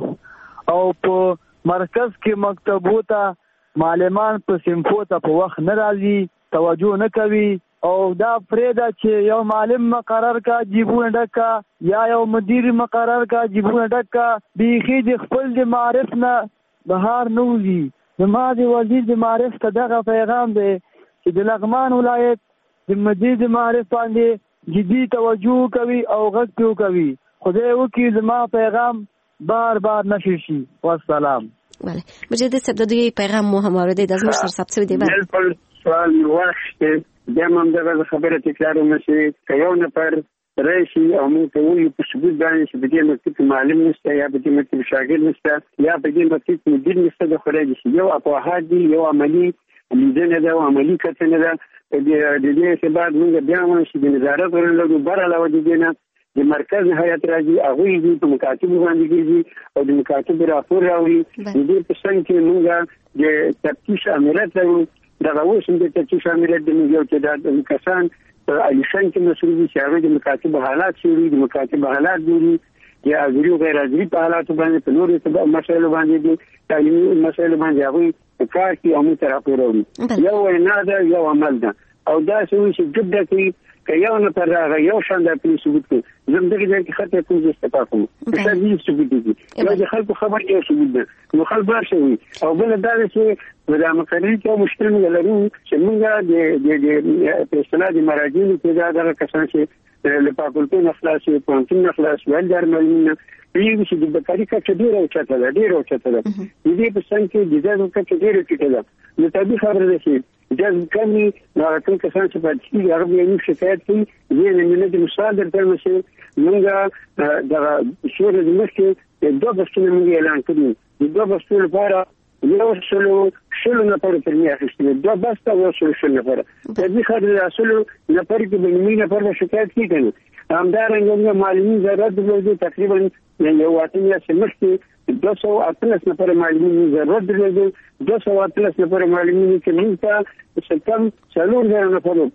او په مرکز کې مکتبو ته معلمان په سیمفو ته په وخت نه راځي توجه نه کوي او دا فریدا چې یو معلم مقرر کا جیبونه ډکا یا یو مدیر مقرر کا جیبونه ډکا بیخي د خپل د معرف نه بهار نوزي د ما د وزیر د معرف ته دغه پیغام دی چې د لغمان ولایت د مدیر د معرف باندې جدي توجه کوي او غږ پیو کوي خدای وکي زما پیغام بار بار نشي شي والسلام بله مجدد صاحب د دې پیغام مو هم اوریدل د زموږ سره ثبت شوی دی بل سوال واخته د هم دغه خبره تکرار نشي که یو نفر راشي او موږ ته وایي په ثبوت باندې چې د دې مکتب معلم نشته یا د دې مکتب شاګرد نشته یا د دې مکتب مدیر نشته د خوري شي یو اپوهادي یو عملی لیدنه ده او عملی کتنه ده د دې څخه بعد موږ بیا موږ چې د نظارت ورلګو بر علاوه دي نه د مرکز هیئت راځي هغه دې په مکاتب باندې کېږي او د مکاتب راپور راوړي د دې په څنګه کې موږ د تفتیش امارت راوړو دغه اوس د تفتیش امارت د یو تعداد کسان په الیشن کې مسؤل دي چې هغه د مکاتب حالات شوړي د مکاتب حالات دي یا غیر غیر ازري په حالات باندې په نورو څه مسایل باندې دي تعلیمي مسایل باندې هغه کار کوي او موږ راپور راوړو یو نه ده یو عمل ده او دا چې جدا کوي که یو نه پر راغی یو شان د پولیس ثبوت کوي زم دغه ځای کې خطر کوم چې استفاده کوم دا دې ثبوت دي یو د خلکو خبر یې ثبوت ده نو خلک ورشي او بل دا چې د مقررین کې مشکل نه لري چې موږ د د د اصلاح د مراجعینو کې دا کسان چې له فاکولټي نخلاصي پوهنتون نخلاص ول درملونه پیږي چې د بکاری کچې ډیر او چته ده ډیر او چته ده دې په څنګه کې د دې کچې ډیر چته ده نو تاسو خبره ده چې جذب کمی ناراضي کسان چې په دې اړه یې شکایت کوي یې نه د مصادر تر مشه موږ د شورا د مشکې د دوه بسونه موږ اعلان کړی د دوه بسونو لپاره یو شلو شلو نفر تر نه اخیستل دوه بسته او شلو شلو نفر په دې خاطر اصل نفر کې د نیمه نفر شکایت کیږي همدارنګه معلومي ضرورت درلود تقریبا یو واټن یا سمشتي دو سوه اتلس نفر معلومي ضرورت درلود دو سوه اتلس نفر معلومي کې موږ ته څلکم څلور زره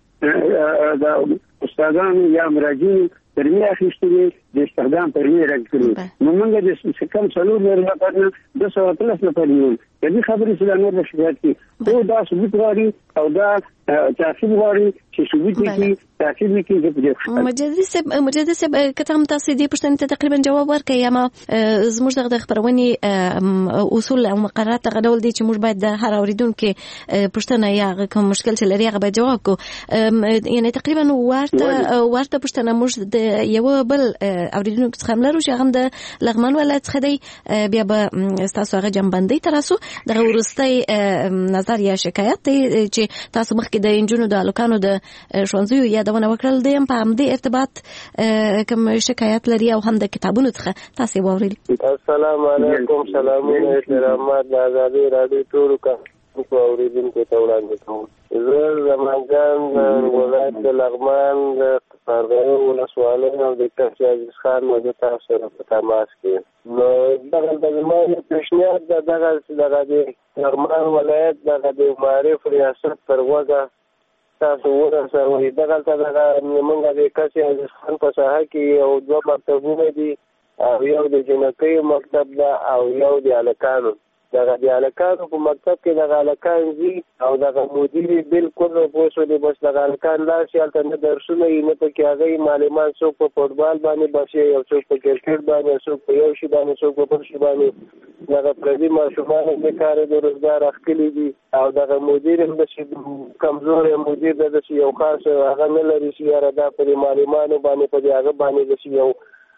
نفر د استادانو یا مراجعینو ترميه اخیستلې د استخدام ترميه راکړي نو موږ د څلکم څلور زره نفر دو سوه اتلس نفر یو د دې خبرې څخه نور شکایت کی او دا ثبوت غواړي او دا تعقیب غواړي چې ثبوت وکړي تعقیب وکړي د دې مجدد صاحب مجدد صاحب کته هم تاسو دې پښتنې ته تقریبا جواب ورکړئ یا ما زموږ د خبرونې اصول او مقررات غډول دي چې موږ باید د هر اوریدونکو پښتنه یا کوم مشکل چې لري هغه باید جواب کو یعنی تقریبا ورته ورته پښتنه موږ د یو بل اوریدونکو څخه ملرو چې هغه د لغمان ولایت څخه دی بیا به تاسو هغه جنبندۍ تراسو دغه ورستۍ نظر یا شکایت دی چې تاسو مخکې د انجونو د الکانو د ښوونځیو یادونه وکړل دي په همدې ارتباط کوم شکایت لري او هم د کتابونو څخه تاسو واورئ السلام علیکم سلامونه احترامات د ازادي رادیو ټول کو اوریدونکو ته وړاندې کوم زه زمانګان ولایت د لغمان د فرغه ولسوالۍ او د کچې عزیز خان مو د تاسو سره په تماس کې نو دغه د زمانه پېشنهاد د دغه دغه د لغمان ولایت دغه د معرف ریاست پر وګه تاسو ورسره دغه دغه موږ د کچې عزیز خان په ساحه کې یو دوه مکتبونه دي او یو د جنکیو مکتب ده او یو د الکانو دغه د الکانو په مکتب کې دغه الکان زی او دغه مدیر بالکل پوسو دی بس دغه الکان لا شالته نه درسونه یې نه پکې هغه معلمان څوک په فوټبال باندې بشي او څوک په کرکټ باندې څوک په یو شی باندې څوک په بل شی باندې دغه پردي ماشومان د کار د روزګار اخلي دي او دغه مدیر هم د کمزور مدیر د یو خاص هغه نه لري چې را دا په معلمانو باندې په هغه باندې د یو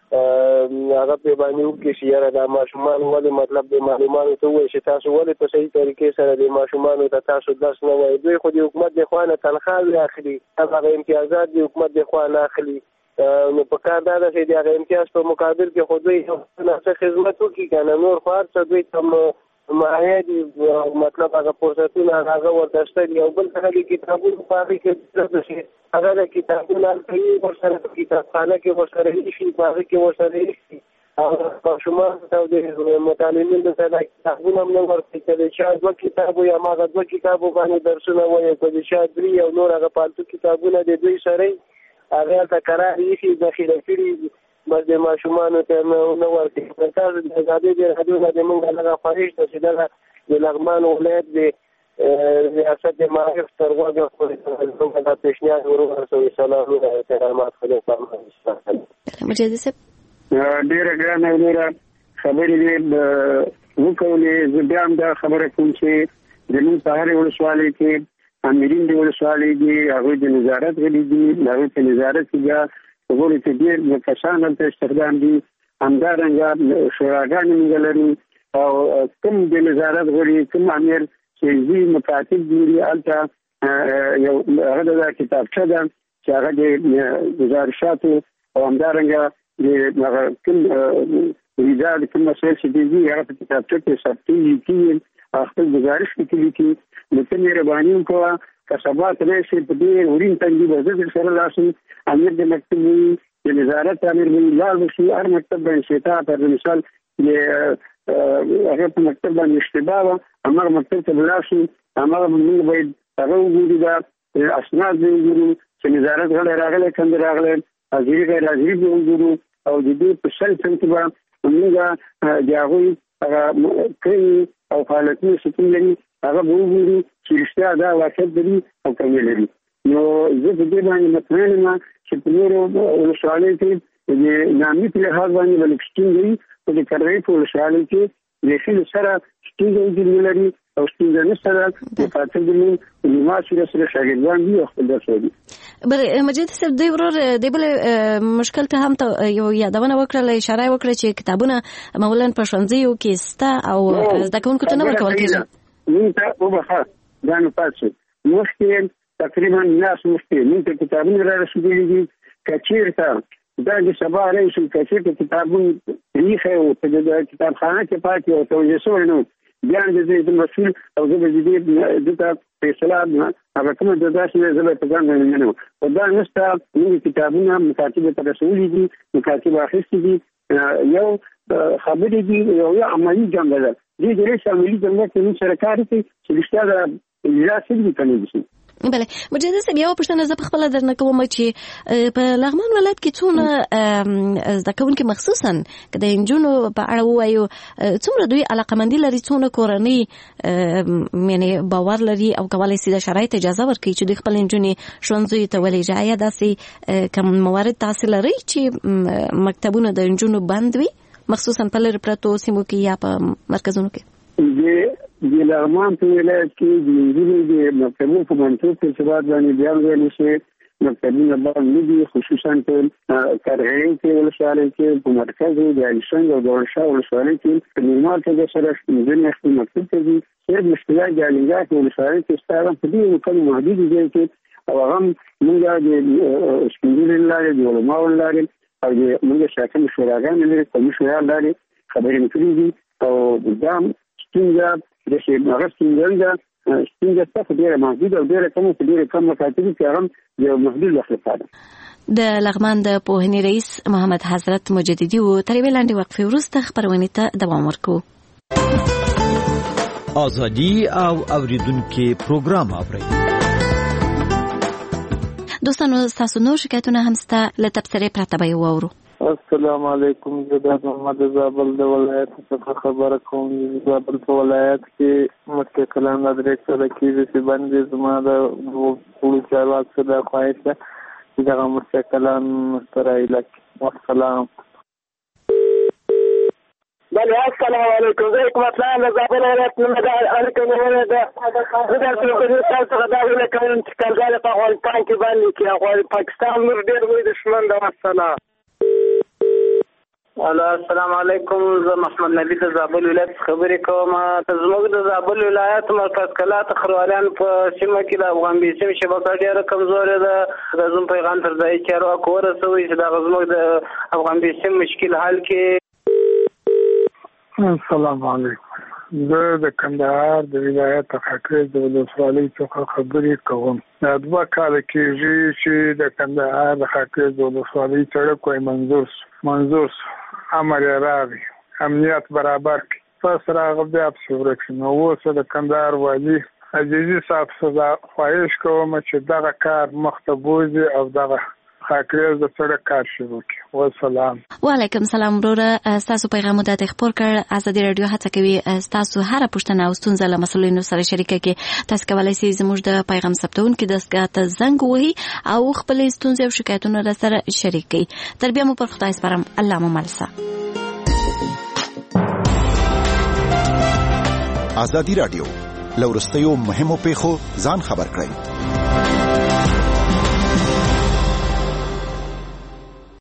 هغه په باندې وکړي چې یاره دا ماشومان ولې مطلب د معلوماتو ته وایي چې تاسو ولې په صحیح طریقې سره د ماشومانو ته تاسو درس نه وایي. دوی خو د حکومت د خوا نه تنخواهې اخلي، هغه امتیازات د حکومت د خوا نه اخلي، نو په کار دا ده چې د هغه امتیاز په مقابل کې خو دوی څه خدمت وکړي که نه، نور خو هر څه دوی ته معایا دي، مطلب هغه فرصتونه هغه ورته شته دي. او بل څه د کتابونو په هغې کې شي، هغه د کتابونه کوي ورسره په کتابخانه کې ورسره ایښي، په هغې کې ورسره ایښي، او ماشومانو ته د متعلمینو ته دا کتابونه هم نه ورکوي که د چا دوه کتاب وي هماغه دوه کتابو باندې درسونه وایي، که د چا درې او نور هغه پالتو کتابونه د دوی سره هغې هلته قرار ایښي ذخیره کړي بس د ماشومانو ته نه ورکوي. تاسو د ازادۍ د راډیو نه د موږ دغه خواهش ده چې دغه د لغمان ولایت د ریاست د معارف تر غوږه پورې زموږ دا پیشنهاد ور ورسوي. سلامونه احترامات خدای پاماني. مجید صاحب ډېره ګرانه ډېره خبرې دې وکولې. زه بیا هم دا خبره کوم چې زموږ په هرې ولسوالۍ کې امرین د ولسوالۍ دي، هغوی د نظارت غړي دي، هغوی په نظارت کې بیا وګورئ چې ډېر کسان هلته استخدام دي. همدارنګه شوراګانې موږ لرو او کوم د نظارت غړي کوم امیر چې ځي مکاتب ګوري هلته یو هغه د کتابچه ده چې هغه د ګزارشاتو او همدارنګه د کوم ریزال کوم مسایل چې دي هغه په کتابچه کې ثبتېږي کېږي او خپل ګزارش کې لیکي. نو ته مهرباني وکړه که سبا ترې شي په دې ورین تنګي به زه در سره لاړ شم، امیر د مکتب وي د نظارت امیر به لاړ شي، هر مکتب باندې شتا پر مثال د هغه په مکتب باندې اشتباه وه هماغه مکتب ته به لاړ شي، هماغه موږ باید هغه وګورو دا اسناد به وګورو چې نظارت غړی راغلی که نه راغلی، حاضري غیر حاضري به وګورو او د دې په شل څنګ کې به موږ د هغوی هغه کړي او فعالیتونه چې کوم لري هغه به وګورو چې رښتیا دا واقعیت لري او که نه لري. نو زه په دې باندې مطمئن یم چې په نورو ولسوالیو کې د نامي په لحاظ باندې به لږ ستونزه وي، خو د کرغۍ په ولسوالیو کې بیخي سره ستونزه وجود نه لري او ستونزه نه سره د قاتل زموږ علما سره سره شاګردان دي او خپل درس وایي. بله مجید صاحب دوی ورور د بل مشکل ته هم یو یادونه وکړله، اشاره وکړه چې کتابونه معمولا په ښوونځیو کې سته او زده کوونکو ته نه ورکول کېږي. موږ ته وبخښه دا نو پاتې مخکې تقریبا ناس مخکې موږ ته کتابونه را رسېدلي دي که چېرته دا د سبا راشي که چېرته کتابونه ایښی و په کتابخانه کې پاتې او توجه شوی نه بیا د دې مسؤل او زه به دې دته فیصله هغه کومه د داسې زه به په ځان باندې نه او دا نشته. موږ کتابونه مکاتبه ته رسولي دي، مکاتب اخیستي دي، یو خبرې دي یو یو عملي جنګه ده. دې درې عملي جنګه کې موږ سره کار کوي چې رښتیا د اجرا سوي کنه دي. بله مجید صاحب یو پوښتنه زه په خپله درنه کوم چې په لغمان ولایت کې څومره زده کوونکي مخصوصا که د نجونو په اړه ووایو څومره دوی علاقمندي لري، څومره کورنۍ یعنې باور لري او کولی شي د شرایط اجازه ورکړي چې دوی خپل نجونې ښوونځیو ته ولېږي؟ آیا داسې کوم موارد تاسې لرئ چې مکتبونه د نجونو بند وي مخصوصا په لرې پرتو سیمو کې یا په مرکزونو کې؟ د لغمان په ولایت کې د نجونو د مکتبونو په منطق په اعتبار باندې بیان ویلی شي مکتبونه بند نه دي، خصوصا په کرغۍ کې ولسوالۍ کې په مرکز د علیشنګ او د ورشا ولسوالۍ کې په نورمال توګه سره نجونې خپل مکتب ته ځي. صرف مشکلات د الینګا په ولسوالۍ کې شته، هغه په دې مکمل محدود ځای کې او هغه موږ د سپین ږیرو له لارې د علماو له لارې او د موږ شاکل شوراګانې لري کوم شورا لري خبرې کړې دي او دا څنګه د شي هغه څنګه څنګه تاسو ډیره محدود او ډیره کوم ډیره کوم مکاتب چې هغه یو محدود لپاره. د لغمان د پوهنې رئیس محمد حضرت مجددي و تر یوې لنډې وقفې وروسته خپرونې ته دوام ورکوو. ازادي او اوریدونکو پروګرام اورئ. دوستانو ستاسو نور شکایتونه هم سته، له تبصرې پرته به یې واورو. السلام علیکم، زه د محمد زابل د ولایت څخه خبره کوم. زابل په ولایت کې مکه کلام د درې سره کېږي چې باندې زما د ټولو چارواکو سره خواهش ده چې دغه مکه کلام مسترایله والسلام. بله السلام علیکم، زه حکمت الله د زابل ولایت نه د اړیکو نیولې ده. زه درته د تاسو څخه دا ویله کوم چې کارګر په افغانستان کې باندې کې پاکستان نور ډېر لوی دښمن ده. والسلام. السلام علیکم. زه محمد نبی د زابل ولایت خبرې کوم. زموږ د زابل ولایت مرکز کلا تخریوالان په سیمه کې د افغان بیسیم شبکه ډیره کمزورې ده. د زوم پیغام تر ځای چارواکو ورسوي چې د زموږ د افغان بیسیم مشکل حل کړي. السلام علیکم. زه د کندهار د ولایت خاکریز د ولسوالۍ څخه خبرې کوم. دا دوه کاله کېږي چې د کندهار د خاکریز د ولسوالۍ سړک وای منظور منظور امر راغی امنیت برابر کی پس راغ بیا په ورک نو اوس د کندهار والی عزیزي صاحب سزا خواهش کوم چې دغه کار مخته بوزي او دغه خاکریز د سړک کار شروع کړي. والسلام. وعلیکم سلام وروره. تاسو پیغام د خبر کړ. ازادي رادیو هڅه کوي تاسو هر پښتنه او ستونزه له مسولینو سره شریکه کړي. تاسو کولای شئ زموږ د پیغام ثبتونکو دستګاه ته زنګ وهي او خپل ستونزې او شکایتونه سره شریک کړئ. تر بیا مو پر خدای سپارم. الله مو ملسه. ازادي رادیو لورستیو مهمو پیښو ځان خبر کړئ.